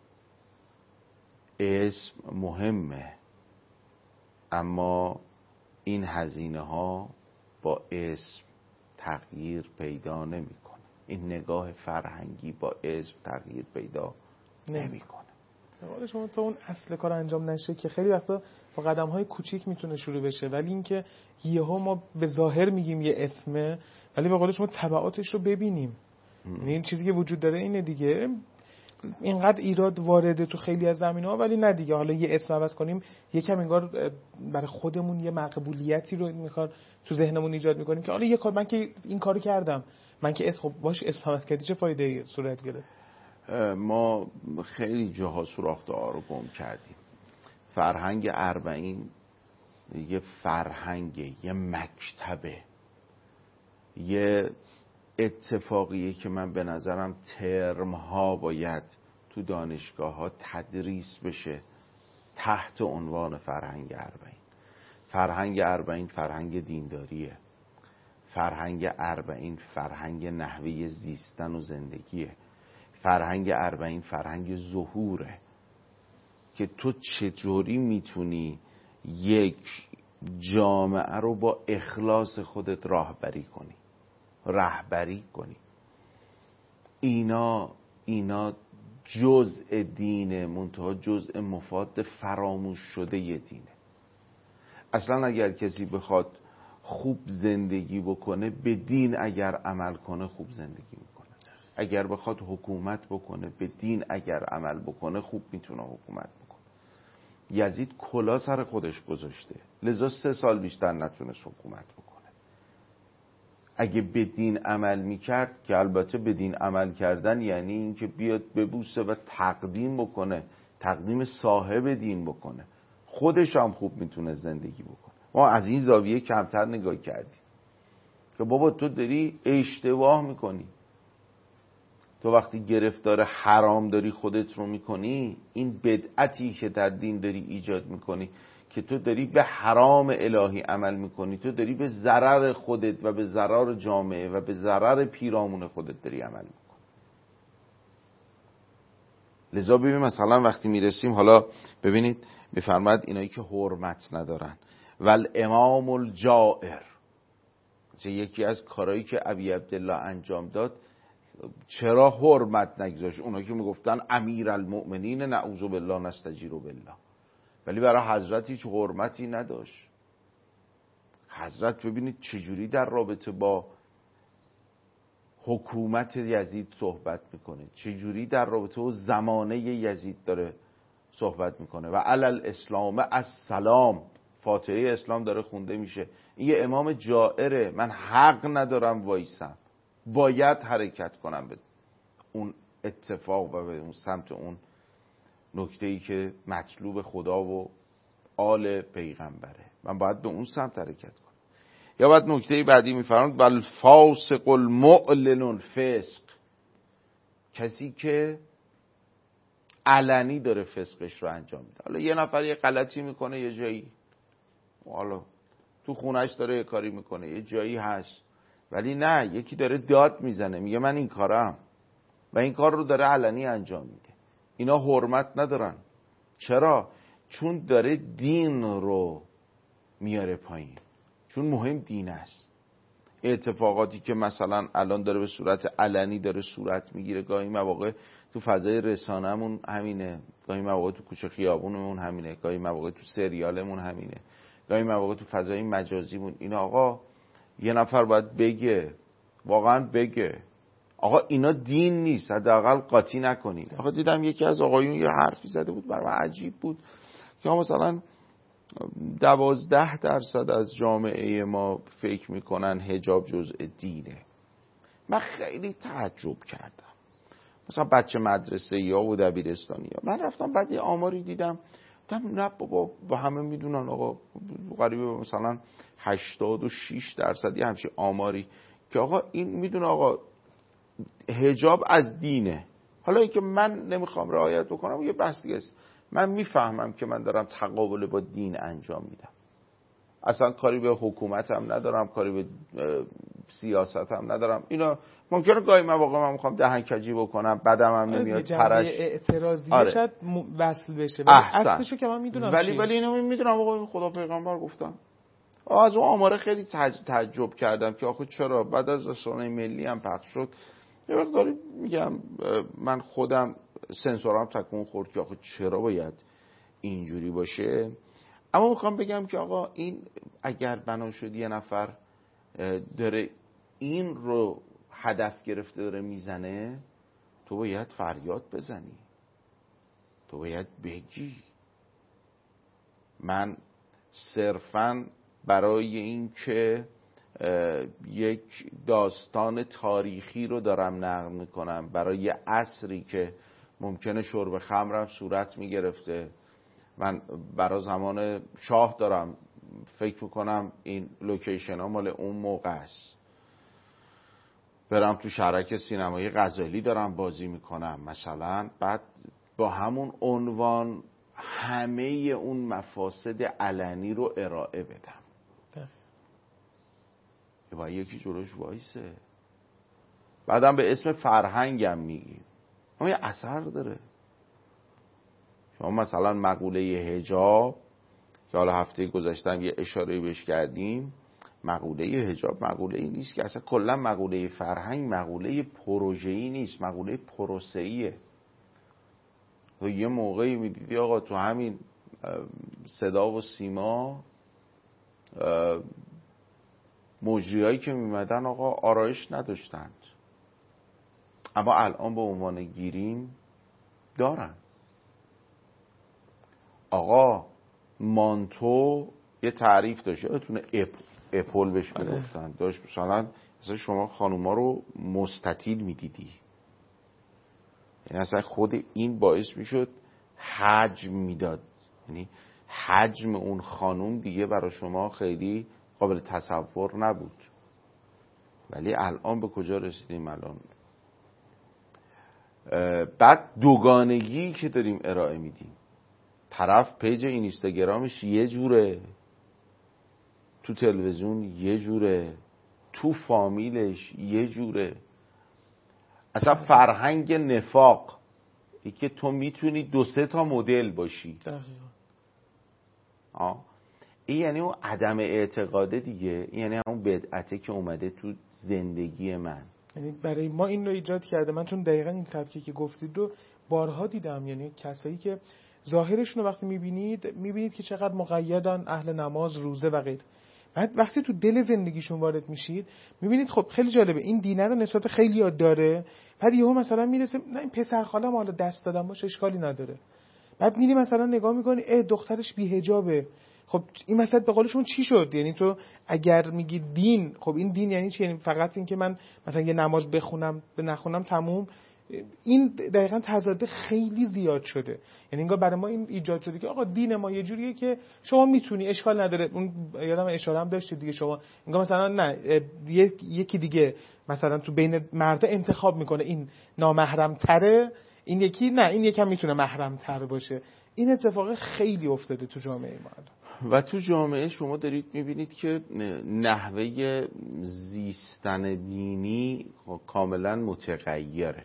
اسم مهمه اما این هزینه ها با اسم تغییر پیدا نمیکنه. این نگاه فرهنگی با اسم تغییر پیدا نمیکنه.
شما تا اون اصل کار انجام نشه که خیلی وقتا با قدم‌های کوچیک میتونه شروع بشه، ولی اینکه یهو ما به ظاهر میگیم یه اسمه ولی به قول شما تبعاتش رو ببینیم. یعنی این چیزی که وجود داره اینه دیگه، اینقدر ایراد وارده تو خیلی از زمینه‌ها، ولی نه دیگه حالا یه اسم عوض کنیم یکم انگار برای خودمون یه مقبولیتی رو میخواد تو ذهنمون ایجاد میکنیم که حالا یه کار من که این کارو کردم، من که اسم خب باش اسم عوض کردی چه فایده‌ای صورت گرفت؟
ما خیلی جاها سوراخ‌دار رو گم کردیم. فرهنگ اربعین یه فرهنگه، یه مکتبه، یه اتفاقیه که من به نظرم ترم‌ها باید تو دانشگاه‌ها تدریس بشه تحت عنوان فرهنگ اربعین. فرهنگ اربعین فرهنگ دینداریه. فرهنگ اربعین فرهنگ نحوه زیستن و زندگیه. فرهنگ اربعین فرهنگ ظهوره که تو چطوری میتونی یک جامعه رو با اخلاص خودت رهبری کنی. اینا جزء دینه، منتها جزء مفاد فراموش شده یه دینه. اصلا اگر کسی بخواد خوب زندگی بکنه به دین اگر عمل کنه خوب زندگی میکنه. اگر بخواد حکومت بکنه به دین اگر عمل بکنه خوب میتونه حکومت بکنه. یزید کلا سر خودش گذاشته لذا 3 سال بیشتر نتونست حکومت بکنه. اگه به دین عمل میکرد، که البته به دین عمل کردن یعنی این که بیاد ببوسه و تقدیم بکنه، تقدیم صاحب دین بکنه، خودش هم خوب میتونه زندگی بکنه. ما از این زاویه کمتر نگاه کردیم که بابا تو داری اشتباه میکنی. تو وقتی گرفتار حرام داری خودت رو میکنی، این بدعتی که در دین داری ایجاد میکنی که تو داری به حرام الهی عمل میکنی، تو داری به ضرر خودت و به ضرر جامعه و به ضرر پیرامون خودت داری عمل میکنی. لذا ببین مثلا وقتی میرسیم، حالا ببینید میفرماد اینایی که حرمت ندارن والامام الجائر، یکی از کارهایی که ابی عبدالله انجام داد، چرا حرمت نگذاشت؟ اونا که میگفتن امیرالمؤمنین نعوذ بالله نستجیر بالله، ولی برای حضرت هیچ حرمتی نداشت. حضرت ببینید چجوری در رابطه با حکومت یزید صحبت میکنه، چجوری در رابطه با زمانه یزید داره صحبت میکنه. و علل اسلام السلام، فاتحه اسلام داره خونده میشه. این یه امام جائره، من حق ندارم وایسم، باید حرکت کنم به اون اتفاق و به اون سمت اون نکته‌ای که مطلوب خدا و آل پیغمبره، من باید به اون سمت حرکت کنم. یا بعد نکته بعدی میفرماید بل فاسق المعلن الفسق، کسی که علنی داره فسقش رو انجام میده. حالا یه نفر یه غلطی میکنه یه جایی، حالا تو خونش داره یه کاری میکنه یه جایی هست، ولی نه، یکی داره داد میزنه میگه من این کارم و این کار رو داره علنی انجام میده. اینا حرمت ندارن. چرا؟ چون داره دین رو میاره پایین، چون مهم دین است. اتفاقاتی که مثلا الان داره به صورت علنی داره صورت میگیره، گاهی مواقع تو فضای رسانه‌مون همینه، گاهی مواقع تو کوچه خیابونمون همینه، گاهی مواقع تو سریالمون همینه، گاهی مواقع تو فضای مجازیمون. این آقا یه نفر باید بگه، واقعا بگه آقا اینا دین نیست، حداقل قاطی نکنید. آقا دیدم یکی از آقایون یه حرفی زده بود برای من عجیب بود که مثلا 12% از جامعه ما فکر میکنن حجاب جزء دینه. من خیلی تعجب کردم. مثلا بچه مدرسه یا و دبیرستانی ها. من رفتم بعد یه آماری دیدم نه بابا با همه میدونن آقا قریبه مثلا 86% یه همچین آماری که آقا این میدونه آقا حجاب از دینه. حالا اینکه من نمیخوام رعایت بکنم یه بحث دیگه است. من میفهمم که من دارم تقابل با دین انجام میدم، اصلا کاری به حکومت هم ندارم، کاری به سیاست هم ندارم. اینا ممکنه گاهی مواقع من میخوام دهنکجی بکنم، بدم هم نمیاد،
ترش اعتراضی شاید وصل بشه، اصلشو که من میدونم
ولی اینو میدونم آقا خدا پیغمبر گفتن. از اون آماره خیلی تعجب کردم که آخه چرا بعد از رسانه ملی هم پخش شد یه مقداری میگم من خودم سنسورم تکون خورد که آخه چرا باید اینجوری باشه. اما میخوام بگم که آقا این اگر بنا شد یه نفر داره این رو هدف گرفته داره میزنه، تو باید فریاد بزنی، تو باید بگی. من صرفاً برای این که یک داستان تاریخی رو دارم نقل میکنم برای عصری که ممکنه شرب خمرم صورت میگرفته، من برای زمان شاه دارم فکر میکنم این لوکیشن ها مال اون موقع است، برم تو شرک سینمایی غزالی دارم بازی میکنم مثلا، بعد با همون عنوان همه اون مفاسد علنی رو ارائه بدم. باید یکی جلوش وایسه. بعدم به اسم فرهنگم میگیم، اما یه اثر داره. شما مثلا مقوله حجاب که حالا هفته گذشتم یه اشاره بهش کردیم، مقوله حجاب مقوله ای نیست که اصلا کلا مقوله فرهنگ مقوله پروژه‌ای نیست، مقوله پروسه‌ایه. تو یه موقعی میدیدی آقا تو همین صدا و سیما مجریایی که میمدن آقا آرایش نداشتند، اما الان به عنوان گیریم دارن. آقا مانتو یه تعریف داشت، یادتونه اپل بهش میگفتن، داشت مثلا شما خانوما رو مستطیل میدیدی، یعنی اصلا خود این باعث میشد حجم میداد، یعنی حجم اون خانوم دیگه برای شما خیلی قابل تصور نبود. ولی الان به کجا رسیدیم الان؟ بعد دوگانگی که داریم ارائه میدیم، طرف پیج اینستاگرامش یه جوره، تو تلویزیون یه جوره، تو فامیلش یه جوره. اصلا فرهنگ نفاق ای که تو میتونی 2-3 تا مدل باشی. این یعنی اون عدم اعتقاده دیگه، این یعنی اون بدعته که اومده تو زندگی من.
یعنی برای ما این رو ایجاد کرده. من چون دقیقاً این سبکی که گفتید رو بارها دیدم، یعنی کسایی که ظاهرشون رو وقتی میبینید که چقدر مقیدن، اهل نماز، روزه و غیره، بعد وقتی تو دل زندگیشون وارد میشید میبینید خب خیلی جالبه این دینه رو نسبت خیلی یاد داره، بعد یهو مثلا میرسه نه این پسر خالم حالا دست دادم باشه اشکالی نداره، بعد میری مثلا نگاه میکنی دخترش بی‌حجابه. خب این مثلا به قولشون چی شد؟ یعنی تو اگر میگی دین، خب این دین یعنی چی؟ یعنی فقط این که من مثلا یه نماز بخونم به نخونم تموم؟ این دقیقاً تضاد خیلی زیاد شده. یعنی انگار برای ما این ایجاد شده که آقا دین ما یه جوریه که شما میتونی اشکال نداره. اون یادم اشاره هم داشتید دیگه، شما انگار مثلا نه یکی دیگه مثلا تو بین مردا انتخاب میکنه این نامحرم تره، این یکی نه این یکم میتونه محرم تر باشه. این اتفاق خیلی افتاده تو جامعه ما
و تو جامعه شما دارید میبینید که نحوه زیستن دینی کاملا متغیره.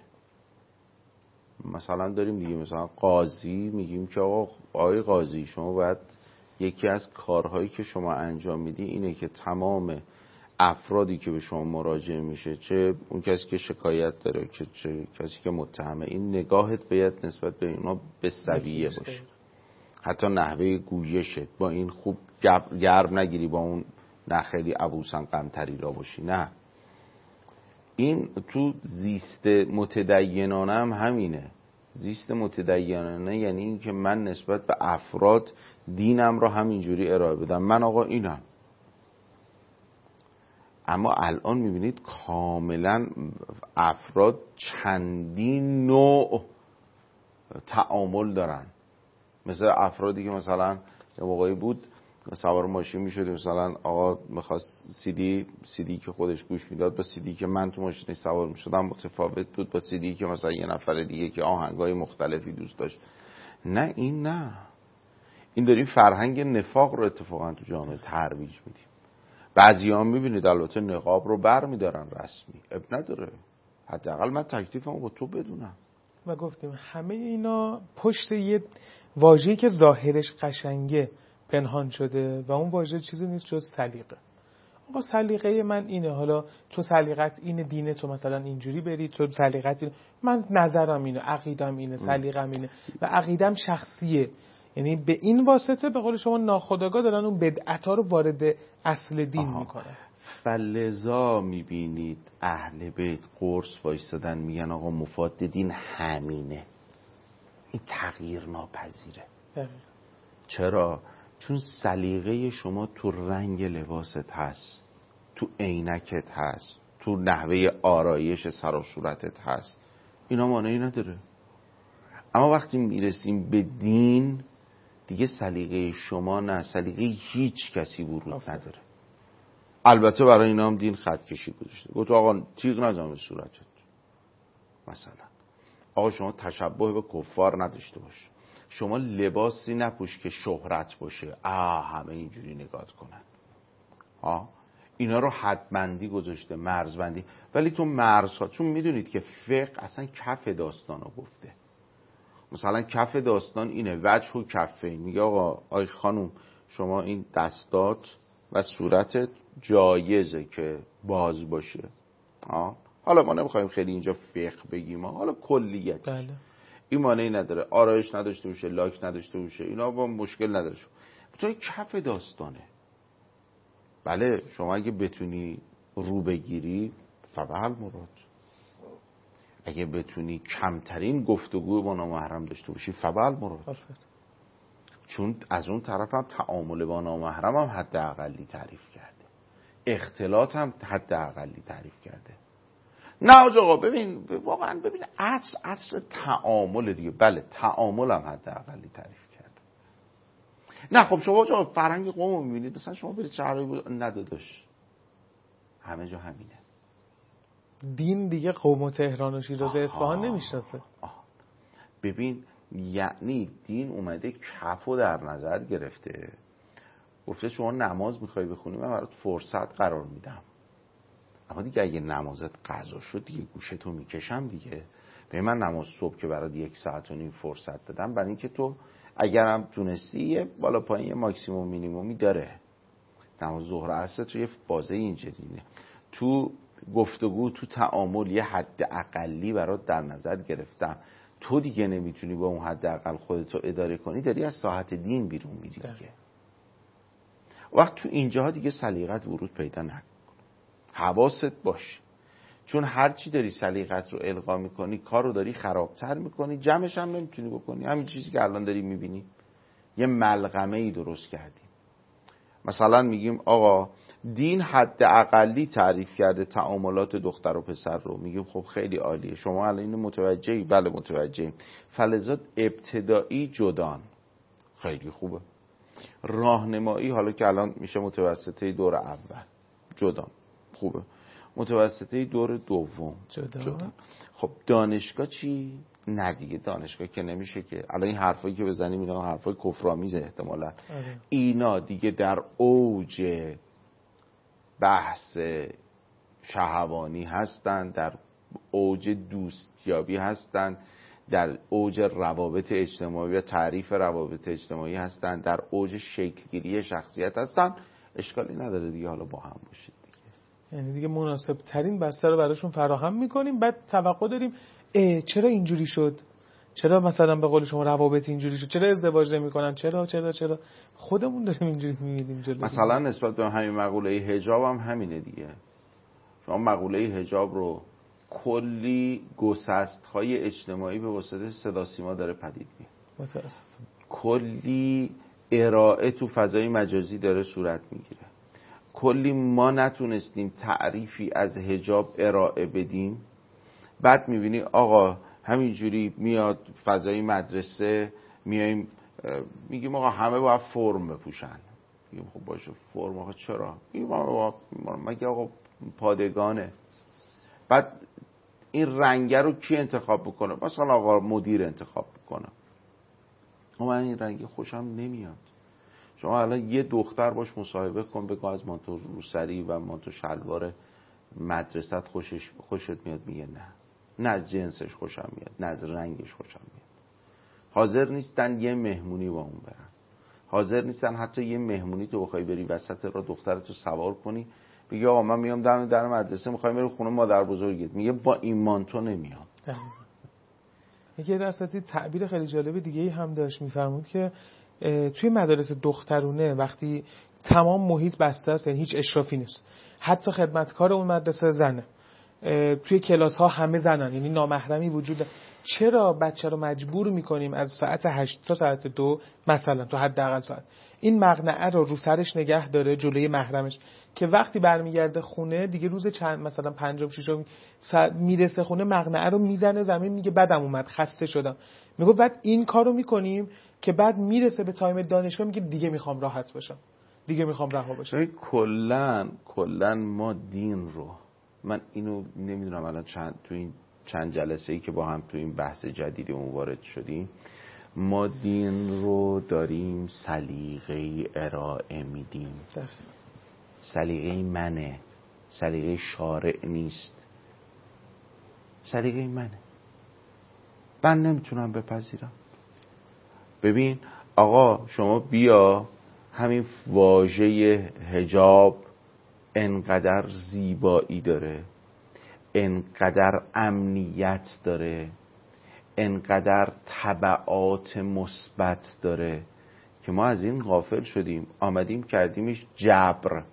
مثلا داریم دیگه مثلا قاضی میگیم که آقای قاضی شما باید یکی از کارهایی که شما انجام میدی اینه که تمام افرادی که به شما مراجعه میشه، چه اون کسی که شکایت داره چه کسی که متهمه، این نگاهت باید نسبت به اینا به سویه باشه. حتی نحوه گویشت با این خوب گرم نگیری، با اون نه خیلی عبوسن قمتری را باشی، نه این تو زیست متدینانه هم همینه. زیست متدینانه یعنی این که من نسبت به افراد دینم رو همینجوری ارائه بدم، من آقا اینم. اما الان میبینید کاملا افراد چندین نوع تعامل دارن. مثل افرادی که مثلا یه موقعی بود سوار ماشین میشد، مثلا آقا میخواست CD که خودش گوش میداد با CD که من تو ماشین سوار میشدم متفاوت بود با CD که مثلا یه نفر دیگه که آهنگای مختلفی دوست داشت. نه این داریم فرهنگ نفاق رو اتفاقا تو جامعه ترویج میدیم. بعضی‌ها میبینید البته نقاب رو بر میدارن رسمی، اب نداره، حداقل من تکلیفمو با تو بدونم.
و گفتیم همه اینا پشت یه واژه‌ای که ظاهرش قشنگه پنهان شده و اون واژه چیزی نیست جز سلیقه. آقا سلیقه من اینه، حالا تو سلیقت اینه، دین تو مثلا اینجوری بری، تو سلیقت اینه، من نظرم اینه، عقیدم اینه، سلیقم اینه و عقیدم شخصیه. یعنی به این واسطه به قول شما ناخودآگاه دارن اون بدعت‌ها رو وارد اصل دین میکنن.
فلذا میبینید اهل بیت قرص وایسادن میگن آقا مفاد دین همینه، این تغییر ناپذیره. چرا؟ چون سلیقه شما تو رنگ لباست هست، تو عینکت هست، تو نحوه آرایش سر و صورتت هست، اینا مانعی نداره. اما وقتی میرسیم به دین دیگه سلیقه شما نه، سلیقه هیچ کسی ورود نداره. البته برای اینا هم دین خط کشی گذاشته، گفت آقا تیغ نزن به صورتت، مثلا آقا شما تشبه به کفار نداشته باش، شما لباسی نپوش که شهرت باشه، همه اینجوری نگاه کنن. اینا رو حدبندی گذاشته، مرزبندی. ولی تو مرزها، چون میدونید که فقه اصلا کف داستان رو گفته. مثلا کف داستان اینه، وجه و کفه، میگه آقا آی خانوم شما این دستات و صورتت جایزه که باز باشه. حالا ما نمیخوایم خیلی اینجا فقه بگیم، حالا کلیت این مانعی نداره، آرایش نداشته باشه، لاک نداشته باشه، اینا با مشکل نداره. تو کف داستانه. بله شما اگه بتونی رو بگیری فبحل مراد، اگه بتونی کمترین گفتگو با نامحرم داشته باشی فبحل مراد. چون از اون طرف هم تعامل با نامحرم هم حد اقلی تعریف کرده، اختلاط هم حد اقلی تعریف کرده. نه آقا ببین واقعا ببین اصل تعامل دیگه. بله تعامل هم حد اقلی تعریف کرده. نه خب شما آقا فرهنگ قوم رو میبینید، مثلا شما برید شهرهای بود نداداش همه جا همینه.
دین دیگه قم و تهران و شیراز و اصفهان نمیشناسه.
ببین یعنی دین اومده کفو در نظر گرفته، گفته شما نماز میخوای بخونی من برات فرصت قرار میدم، اما دیگه اگه نمازت قضا شد دیگه گوشتو میکشم دیگه. به من نماز صبح که برات 1.5 ساعت فرصت دادم، برای اینکه تو اگرم تونستی یه بالا پایین ماکسیموم مینیمومی داره. نماز ظهر عصر تو یه بازه اینجوریه، تو گفتگو تو تعامل یه حد اقلی برات در نظر گرفتم، تو دیگه نمیتونی با اون حد اقل خودتو اداره کنی، داری از ساحت دین بیرون میری دیگه. وقت تو اینجاها دیگه سلیقت ورود پیدا نکن، حواست باش، چون هر چی داری سلیقت رو القا میکنی کار رو داری خرابتر میکنی، جمعش هم نمیتونی بکنی. همین چیزی که الان داری میبینی یه ملغمه ای درست کردیم. مثلا میگیم آقا دین حد اقلی تعریف کرده تعاملات دختر و پسر رو، میگیم خب خیلی عالیه، شما الان اینو متوجهی؟ بله متوجهیم. فلزات ابتدایی جدان خیلی خوبه، راهنمایی حالا که الان میشه متوسطه دور اول جدان خوبه، متوسطه دور دوم جدان. خب دانشگاه چی؟ نه دیگه دانشگاه که نمیشه که الان این حرفایی که بزنیم اینا حرفای کفرآمیزه احتمالاً. اینا دیگه در اوج بحث شهوانی هستن، در اوج دوستیابی هستن، در اوج روابط اجتماعی و تعریف روابط اجتماعی هستن، در اوج شکلگیری شخصیت هستن. اشکالی نداره دیگه حالا با هم باشید دیگه.
یعنی دیگه مناسب ترین بستر رو براشون فراهم میکنیم، بعد توقع داریم چرا اینجوری شد، چرا مثلا به قول شما روابط اینجوری شد، چرا ازدواج نمیکنن، چرا خودمون داریم اینجوری میبینیم جلو.
مثلا نسبت به همین مقوله حجاب هم همینه دیگه. شما مقوله حجاب رو کلی گسست‌های اجتماعی به واسطه صدا سیما داره پدید میاد، کلی ارائه تو فضای مجازی داره صورت میگیره، کلی ما نتونستیم تعریفی از حجاب ارائه بدیم. بعد میبینی آقا همینجوری میاد فضای مدرسه، میایم میگیم آقا همه باید فرم بپوشن. میگیم خب باشه فرم، آقا چرا؟ میگیم آقا مگه آقا پادگانه. بعد این رنگه رو کی انتخاب بکنه؟ مثلا آقا مدیر انتخاب بکنه. من این رنگ خوشم نمیاد. شما الان یه دختر باش مصاحبه کن، بگو از مانتو روسری و مانتو شلوار مدرسه خوشت میاد، میگه نه از جنسش خوشم میاد، نه از رنگش خوشم میاد. حاضر نیستن یه مهمونی با اون برن، حاضر نیستن حتی یه مهمونی تو بخوای بری وسط را دخترتو سوار کنی بگی آقا من میام در مدرسه میخوایم بریم خونه مادر بزرگت، میگه با این مانتو نمیام.
یکی درصدی تعبیر خیلی جالب دیگه ای هم داشت، میفرمود که توی مدارس دخترونه وقتی تمام محیط بسته است، یعنی هیچ اشرافی نیست، حتی خدمتکار اون مدرسه زنه، توی کلاس ها همه زنن، یعنی نامحرمی وجود داره. چرا بچه رو مجبور میکنیم از ساعت 8 تا ساعت 2 مثلا تو حداقل ساعت این مقنعه رو سرش نگه داره جلوی محرمش، که وقتی برمیگرده خونه دیگه روز چند مثلا پنجم ششم میرسه خونه مقنعه رو میزنه زمین، میگه بدم اومد خسته شدم. میگه بعد این کارو میکنیم که بعد میرسه به تایم دانشگاه میگه دیگه میخوام راحت باشم، دیگه میخوام رها باشم.
کلا ما دین رو، من اینو نمیدونم الان تو این چند جلسه ای که با هم تو این بحث جدیدی وارد شدیم، ما دین رو داریم سلیقه‌ای ارائه میدیم. سلیقه منه، سلیقه شارع نیست، سلیقه منه، من نمیتونم بپذیرم. ببین آقا شما بیا همین واژه حجاب انقدر زیبایی داره، انقدر امنیت داره، انقدر تبعات مثبت داره که ما از این غافل شدیم، آمدیم کردیمش جبر.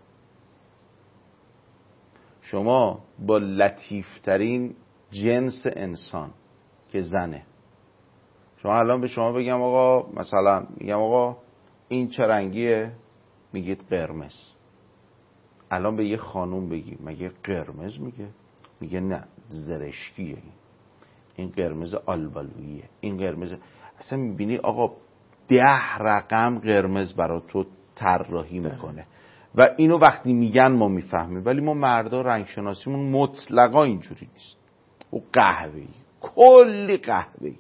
شما با لطیفترین جنس انسان که زنه، شما الان به شما بگم آقا مثلا میگم آقا این چه رنگیه؟ میگید قرمز. الان به یه خانوم بگی مگه قرمز میگه نه زرشکیه، این قرمز آلبالویه، این قرمز. اصلا میبینی آقا 10 رقم قرمز برای تو طراحی میکنه و اینو وقتی میگن ما میفهمیم، ولی ما مردا رنگ شناسیمون مطلقا اینجوری نیست. و قهوه‌ای، کلی قهوه‌ای،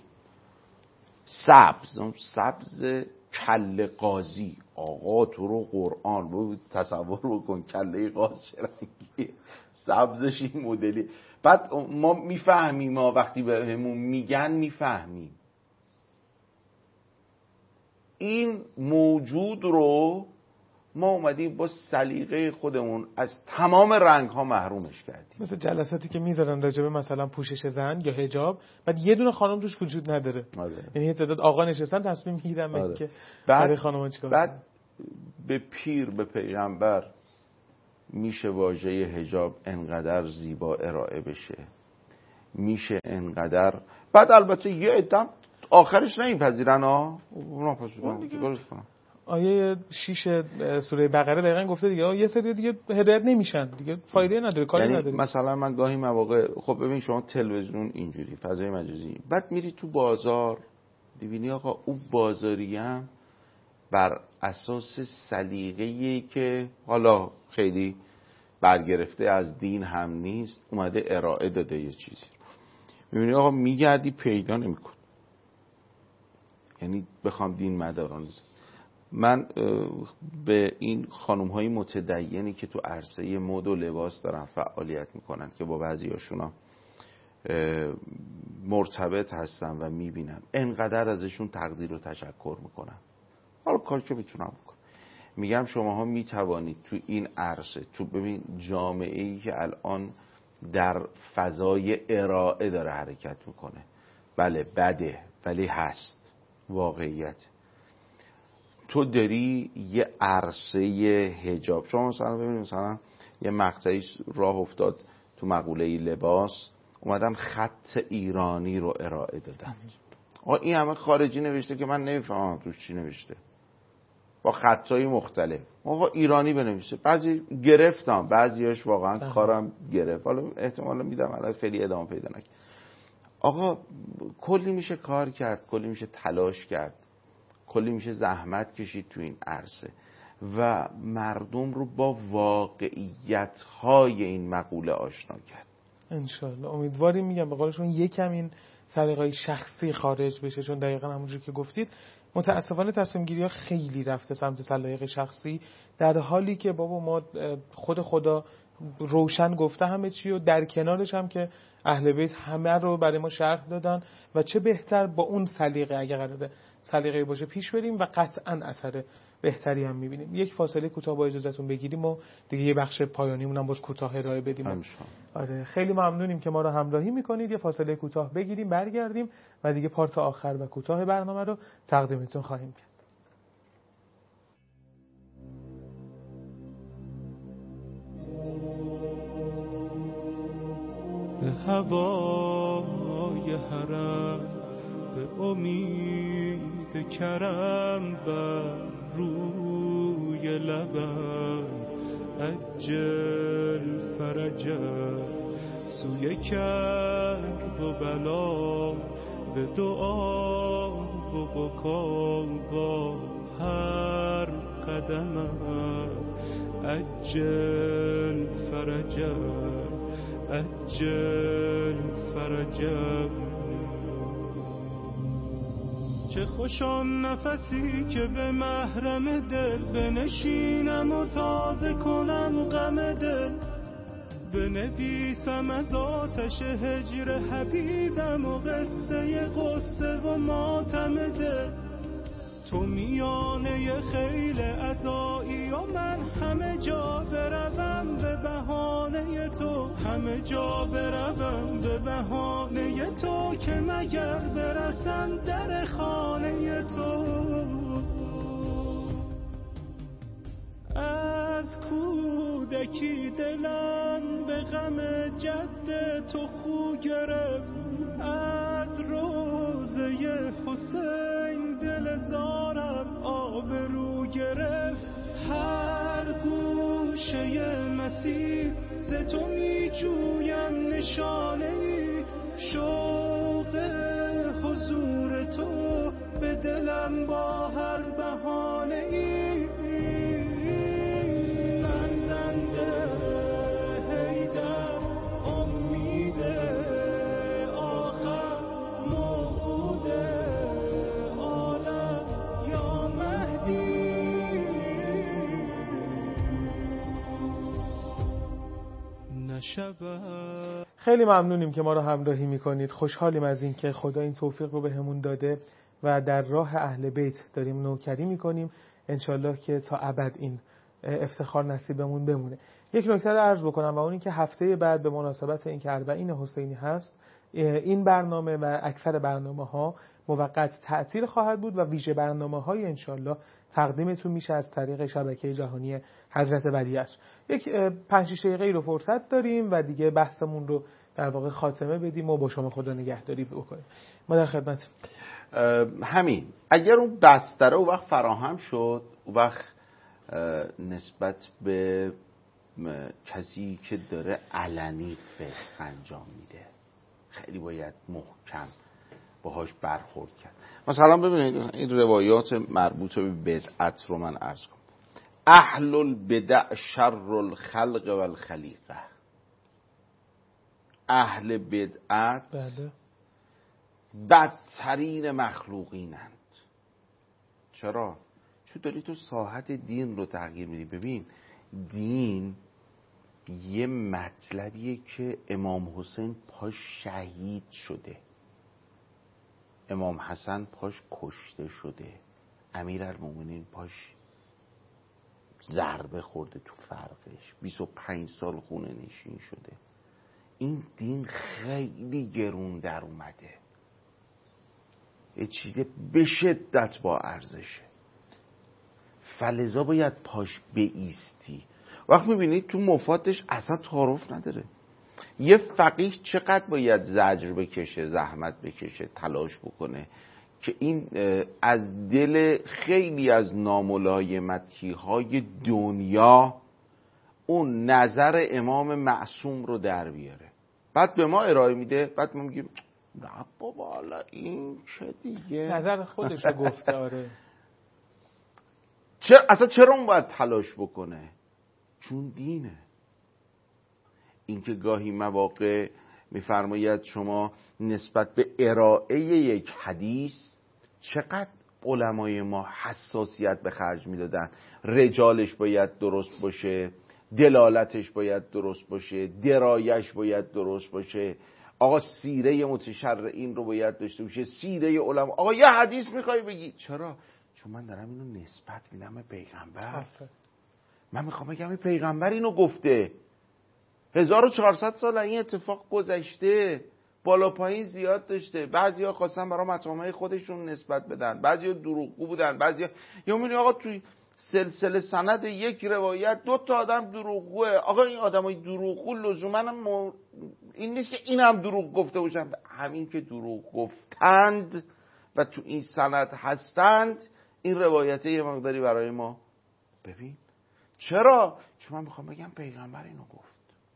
سبز کله قاضی. آقا تو رو قرآن تصور بکن کله قاضی چه رنگیه، سبزش این مدلی. بعد ما میفهمیم، ما وقتی بهمون میگن میفهمیم. این موجود رو ما اومدیم با سلیقه خودمون از تمام رنگ ها محرومش کردیم.
مثل جلساتی که میذارن راجبه مثلا پوشش زن یا حجاب، بعد یه دونه خانم توش وجود نداره. یعنی تعداد آقا نشستن تصمیم میگیرن که برای خانم‌ها چیکار.
بعد به پیر به پیغمبر میشه واژه حجاب انقدر زیبا ارائه بشه، میشه انقدر. بعد البته یه عدم آخرش نمیپذیرن
آیه 6 سوره بقره دقیقاً گفته دیگه یه سری دیگه هدایت نمیشن دیگه، فایده نداره، کاری
یعنی
نداره.
مثلا من گاهی مواقع خب ببین شما تلویزیون اینجوری فضای مجازی، بعد میری تو بازار میبینی آقا اون بازاری هم بر اساس سلیقه‌ای که حالا خیلی برگرفته از دین هم نیست اومده ارائه داده یه چیزی، میبینی آقا میگردی پیدا نمی‌کنی. یعنی بخوام دین مداران نیست. من به این خانم‌های متدینی که تو عرصه مد و لباس دارن فعالیت میکنن که با بعضیاشون مرتبط هستم و میبینم انقدر ازشون تقدیر و تشکر میکنم، حالا کاری که میتونم بکنم. میگم شماها میتوانید تو این عرصه، تو ببین جامعه‌ای که الان در فضای ارائه داره حرکت میکنه، بله بده ولی هست، واقعیت. تو داری یه عرصه حجاب، شما مثلا ببینید مثلا یه مقطعی راه افتاد تو مقوله لباس اومدن خط ایرانی رو ارائه دادن. آقا این همه خارجی نوشته که من نمیفهمم توش چی نوشته، با خطای مختلف. آقا ایرانی بنویسه. بعضی گرفتم، بعضیاش واقعا کارم گرفت، حالا احتمالا میدم الان خیلی ادامه پیدا نکنه. آقا کلی میشه کار کرد، کلی میشه تلاش کرد، کلی میشه زحمت کشید تو این عرصه و مردم رو با واقعیت‌های این مقوله آشنا کرد.
انشالله امیدواریم، میگم به قولشون یکم این سلیقه‌های شخصی خارج بشه، چون دقیقاً همونجوری که گفتید متاسفانه تصمیم گیری‌ها خیلی رفته سمت سلیقه شخصی، در حالی که بابا ما خدا روشن گفته همه چی و در کنارش هم که اهل بیت همه رو برای ما شرح دادن و چه بهتر با اون سلیقه اگه قراره سلیقه باشه پیش بریم و قطعاً اثر بهتری هم می‌بینیم. یک فاصله کوتاه با اجازهتون بگیریم و دیگه یه بخش پایانیمون هم باز کوتاه ارائه بدیم. آره خیلی ممنونیم که ما رو همراهی می‌کنید. یه فاصله کوتاه بگیریم، برگردیم و دیگه پارت آخر و کوتاه برنامه رو تقدیمتون خواهیم کرد.
به هوای حرم، به امید کرم، بر روی لبم عجل فرجم، سوی کرب و بلا به دعا و بکا با هر قدمم عجل فرجم، عجل فرجم. چه خوش آن نفسی که به محرم دل بنشینم و تازه کنم غم دل، بنویسم از آتش هجر حبیبم و قصه غصه و ماتم دل. تو میانه خیل عزایی و من همه جا بروم به بهانه تو، همه جا بروم به بهانه تو، که مگر برسم در خانه تو. از کودکی دلم به غم جد تو خو گرفت، از روزه حسین دل زارم آبرو گرفت. هر گوشه مسیر ز تو می جویم نشانه‌ای، شوق حضور تو به دلم با هر بهانه‌ای.
خیلی ممنونیم که ما رو همراهی میکنید. خوشحالیم از این که خدا این توفیق رو بهمون داده و در راه اهل بیت داریم نوکری میکنیم. انشالله که تا ابد این افتخار نصیبمون بمونه. یک نکته رو عرض بکنم و اون این که هفته بعد به مناسبت اینکه اربعین حسینی هست، این برنامه و اکثر برنامه‌ها موقت تعطیل خواهد بود و ویژه برنامه‌های انشالله تقدیمتون میشه از طریق شبکه جهانی حضرت ولیعصر. یک 5-6 دقیقه رو فرصت داریم و دیگه بحثمون رو در واقع خاتمه بدیم و با شما خدا نگهداری بکنیم. ما در خدمت.
همین اگر اون بستره اون وقت فراهم شد، اون وقت نسبت به کسی که داره علنی فسق انجام میده خیلی باید محکم باهاش برخورد کرد. مثلا ببینید این روایات مربوط به بدعت رو من عرض کنم. اهل البدع شر الخلق و الخلیقه. اهل بدعت بدترین مخلوقینند. چرا؟ چون داری تو ساحت دین رو تغییر میدی. ببین دین یه مطلبیه که امام حسین پاش شهید شده، امام حسن پاش کشته شده، امیرالمومنین پاش ضربه خورده تو فرقش، 25 سال خونه نشین شده. این دین خیلی گرون در اومده، یه چیز به شدت با ارزشه، فلذا باید پاش بایستی. وقت میبینید تو مفادش اصلا تعارف نداره. یه فقیه چقدر باید زجر بکشه، زحمت بکشه، تلاش بکنه که این از دل خیلی از ناملایمتی‌های دنیا اون نظر امام معصوم رو در بیاره. بعد به ما ارائه میده، بعد ما میگیم نه بابا حالا این چه دیگه،
نظر خودش رو گفته. آره
اصلا چرا اون باید تلاش بکنه؟ چون دینه. این که گاهی مواقع میفرماید شما نسبت به ارائه یک حدیث چقدر علمای ما حساسیت به خرج میدادن. رجالش باید درست باشه، دلالتش باید درست باشه، درایش باید درست باشه، آقا سیره متشرعین رو باید داشته باشه، سیره علما. آقا یه حدیث میخوای بگی چرا؟ چون من دارم اینو نسبت میدم به پیغمبر. من میخوام بگم این پیغمبر اینو گفته. 1400 سال این اتفاق گذشته، بالا پایین زیاد داشته. بعضیا خواستن برای مطامع خودشون نسبت بدن، بعضیا دروغگو بودن، بعضیا یا میبینی آقا توی سلسله سند یک روایت 2 تا آدم دروغگوه. آقا این آدمای دروغگو لزوما این نیست که اینم دروغ گفته باشن، همین که دروغ گفتند و تو این سند هستند این روایته یه مقداری برای ما ببین. چرا؟ چون من میخوام بگم پیغمبر اینو گفت،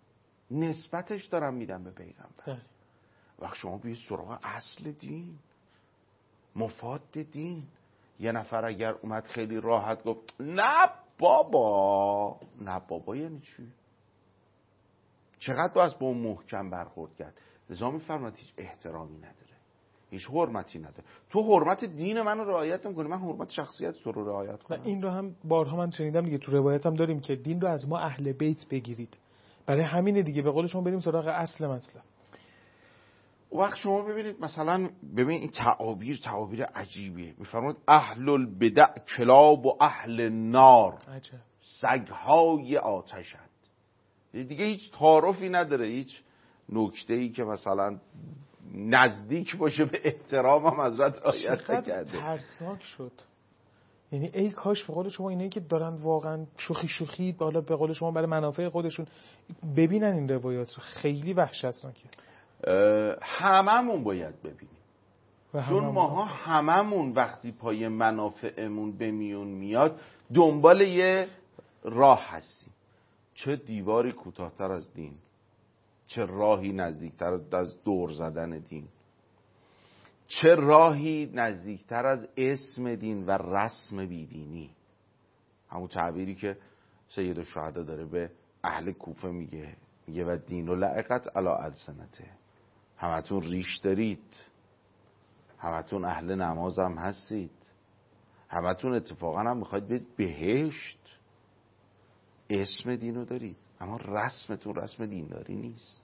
نسبتش دارم میدم به پیغمبر. وقت شما بیاید سراغ اصل دین، مفاد دین. یه نفر اگر اومد خیلی راحت گفت نه بابا، نه بابا یعنی چی؟ چقدر باید با اون محکم برخورد کرد؟ لذا میفرماید هیچ احترامی نداره، هیچ حرمتی نداره. تو حرمت دین منو رعایت نمی‌کنی، من حرمت شخصیت تو رو رعایت کنم.
این رو هم بارها من شنیدم دیگه، تو روایت هم داریم که دین رو از ما اهل بیت بگیرید. برای همینه دیگه به قول شما بریم سراغ اصل مطلب.
وقت شما ببینید مثلا ببین این تعابیر عجیبیه. میفرماید اهل البدع کلاب و اهل نار، سگ‌های آتشند. دیگه هیچ تعارفی نداره، هیچ نکته‌ای که مثلا نزدیک باشه به احترام هم حضرت آیت کرده.
ترسناک شد. یعنی ای کاش به قول شما اینایی که دارن واقعا شوخی بالا به قول شما برای منافع خودشون ببینن این روایات رو. خیلی وحشتناکه.
هممون باید ببینیم، چون ماها هممون وقتی پای منافعمون به میون میاد دنبال یه راه هستیم. چه دیواری کوتاه‌تر از دین، چه راهی نزدیکتر از دور زدن دین، چه راهی نزدیکتر از اسم دین و رسم بیدینی. همون تعبیری که سید الشهدا داره به اهل کوفه میگه و دین و لعقت علی السنته. همتون ریش دارید، همتون اهل نماز هم هستید، همتون اتفاقا هم میخواید برید بهشت، اسم دینو دارید، اما رسمتون رسم دینداری نیست.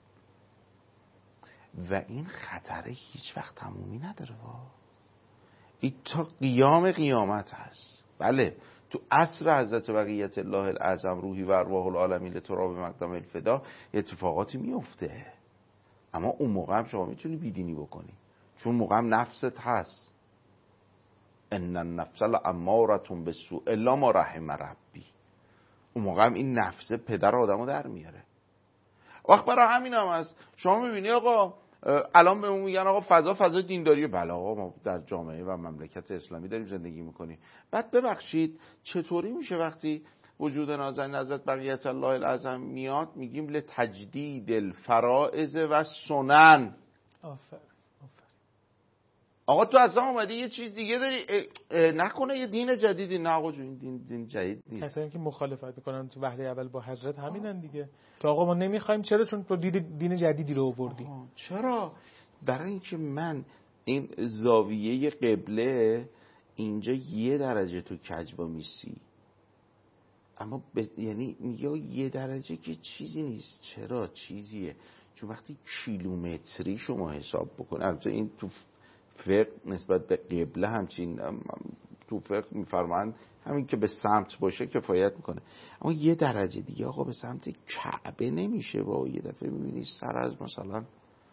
و این خطره هیچ وقت تمومی نداره. این تا قیام قیامت هست. بله تو عصر حضرت بقیت الله الاعظم روحی و ارواح العالمین لتراب مقدم الفدا اتفاقاتی میفته، اما اون موقع هم شما میتونی بیدینی بکنی، چون موقع هم نفست هست. ان النفس لامارة بالسوء الا ما رحم ربی. اون موقع هم این نفس پدر آدمو در میاره. وقت برای همین هم هست شما میبینی آقا الان بهمون میگن آقا فضا دینداریه. بله آقا ما در جامعه و مملکت اسلامی داریم زندگی میکنیم. بعد ببخشید چطوری میشه وقتی وجود نازنین حضرت بقیت الله الاعظم میاد میگیم لتجدید الفرائض و سنن؟ آقا تو اصلا اومدی یه چیز دیگه داری نکنه یه دین جدیدی. نه آقا جو این دین جدید نیست.
کسایی که مخالفت میکنن تو وحله اول با حضرت همینن دیگه که آقا ما نمیخوایم. چرا؟ چون تو دین جدیدی رو آوردی.
چرا؟ برای اینکه من این زاویه قبله اینجا 1 درجه تو کج با میسی، اما یعنی میگه 1 درجه که چیزی نیست. چرا چیزیه؟ چون وقتی کیلومتری شما حساب بکنه، البته این تو فقه نسبت به قبله همچین تو فقه میفرمایند همین که به سمت باشه کفایت میکنه، اما 1 درجه دیگه آقا به سمت کعبه نمیشه. با یه دفعه میبینی سر از مثلا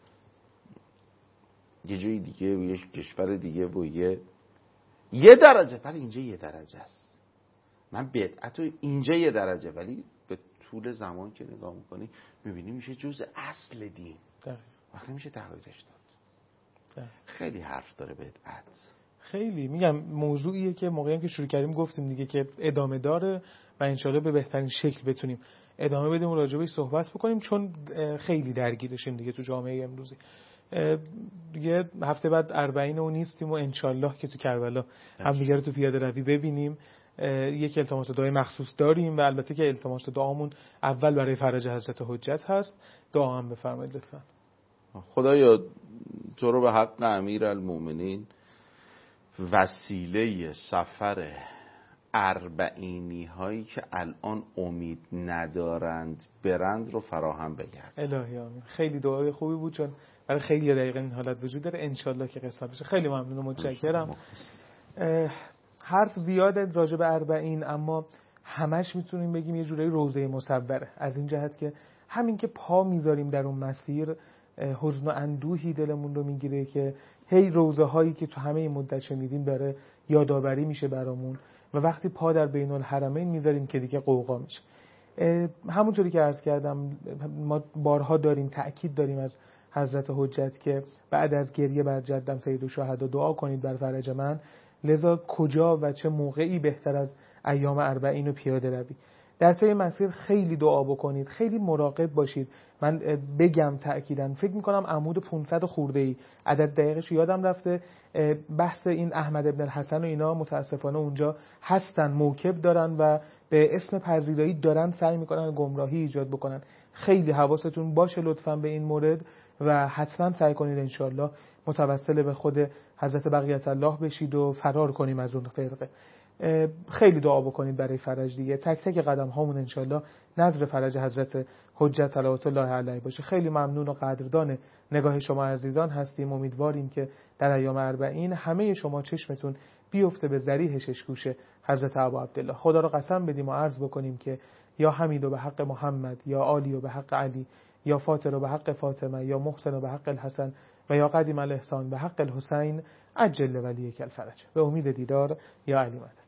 یه جای دیگه و یه کشور دیگه و 1 درجه، ولی اینجا 1 درجه است. من بدعت اینجا 1 درجه، ولی به طول زمان که نگاه میکنی میبینی میشه جزء اصل دین. وقتی میشه تغییرش داد. خیلی حرف داره بدعت.
خیلی میگم موضوعیه که موقعی که شروع کردیم گفتیم دیگه که ادامه داره و انشالله به بهترین شکل بتونیم ادامه بدیم و راجبش صحبت بکنیم، چون خیلی درگیرشیم دیگه تو جامعه امروزی. دیگه هفته بعد 40 و نیستیم و انشالله که تو کربلا هم دیگه رو تو پیاده روی ببینیم. یک التماس دعای مخصوص داریم و البته که التماس دعامون اول برای فرج حضرت حجت هست. دعا هم بفرمایید لطفا.
خدایا تو رو به حق امیرالمومنین وسیله سفر اربعینی هایی که الان امید ندارند برند رو فراهم بگرد.
الهی آمین. خیلی دعای خوبی بود، چون برای خیلی دقیقا این حالت وجود داره. انشالله که قسمت بشه. خیلی ممنون و متشکرم. حرف زیاده راجع به اربعین، اما همش میتونیم بگیم یه جورایی روضه مصوره، از این جهت که همین که پا میذاریم در اون مسیر حزن و اندوهی دلمون رو میگیره که هی روضه هایی که تو همه این مدت شنیدیم داره یادآوری میشه برامون و وقتی پا در بین الحرمین میذاریم که دیگه قوقا میشه. همونطوری که عرض کردم ما بارها داریم تأکید داریم از حضرت حجت که بعد از گریه بر جدم سید الشهدا دعا کنید بر فرج من، لذا کجا و چه موقعی بهتر از ایام 40 و پیاده روی. در طی مسیر خیلی دعا بکنید، خیلی مراقب باشید. من بگم تأکیداً فکر میکنم عمود 500 خورده‌ای، عدد دقیقش یادم رفته، بحث این احمد ابن الحسن و اینا متاسفانه اونجا هستن، موکب دارن و به اسم پذیرایی دارن سعی میکنن گمراهی ایجاد بکنن. خیلی حواستون باشه لطفاً به این مورد و حتما سعی کنید انشالله متوسل به خود حضرت بقیت الله بشید و فرار کنیم از اون فرقه. خیلی دعا بکنید برای فرج دیگه. تک تک قدم هامون انشالله نظر فرج حضرت حجت صلوات الله علیه باشه. خیلی ممنون و قدردان نگاه شما عزیزان هستیم. امیدواریم که در ایام 40 همه شما چشمتون بیفته به ذریح ششگوش حضرت ابا عبدالله. خدا رو قسم بدیم و عرض بکنیم که یا حمید و به حق محمد، یا عالی و به حق علی، یا فاطر و به حق فاطمه، یا محسن و به حق الحسن، و یا قدیم الاحسان به حق الحسین عجل ولیک الفرج. به امید دیدار یا علی مدد.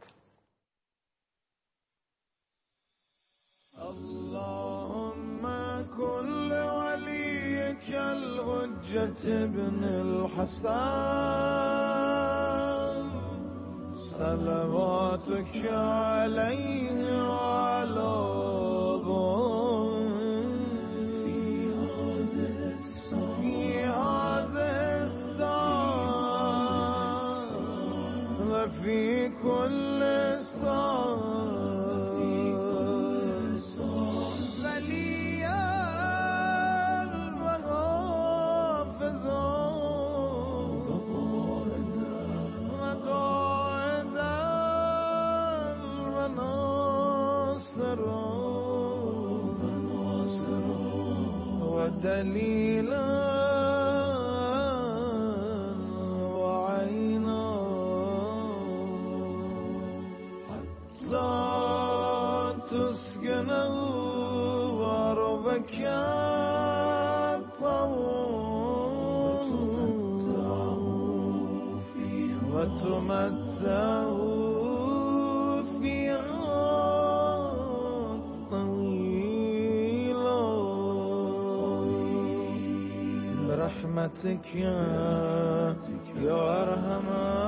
اللهم كل وليك الحجة بن الحسن صلواتك عليه وعلى في هذا الساعة وفي كل دليلا وعينا حتى تسكنه وربك وتمتعه برحمتك يا أرحم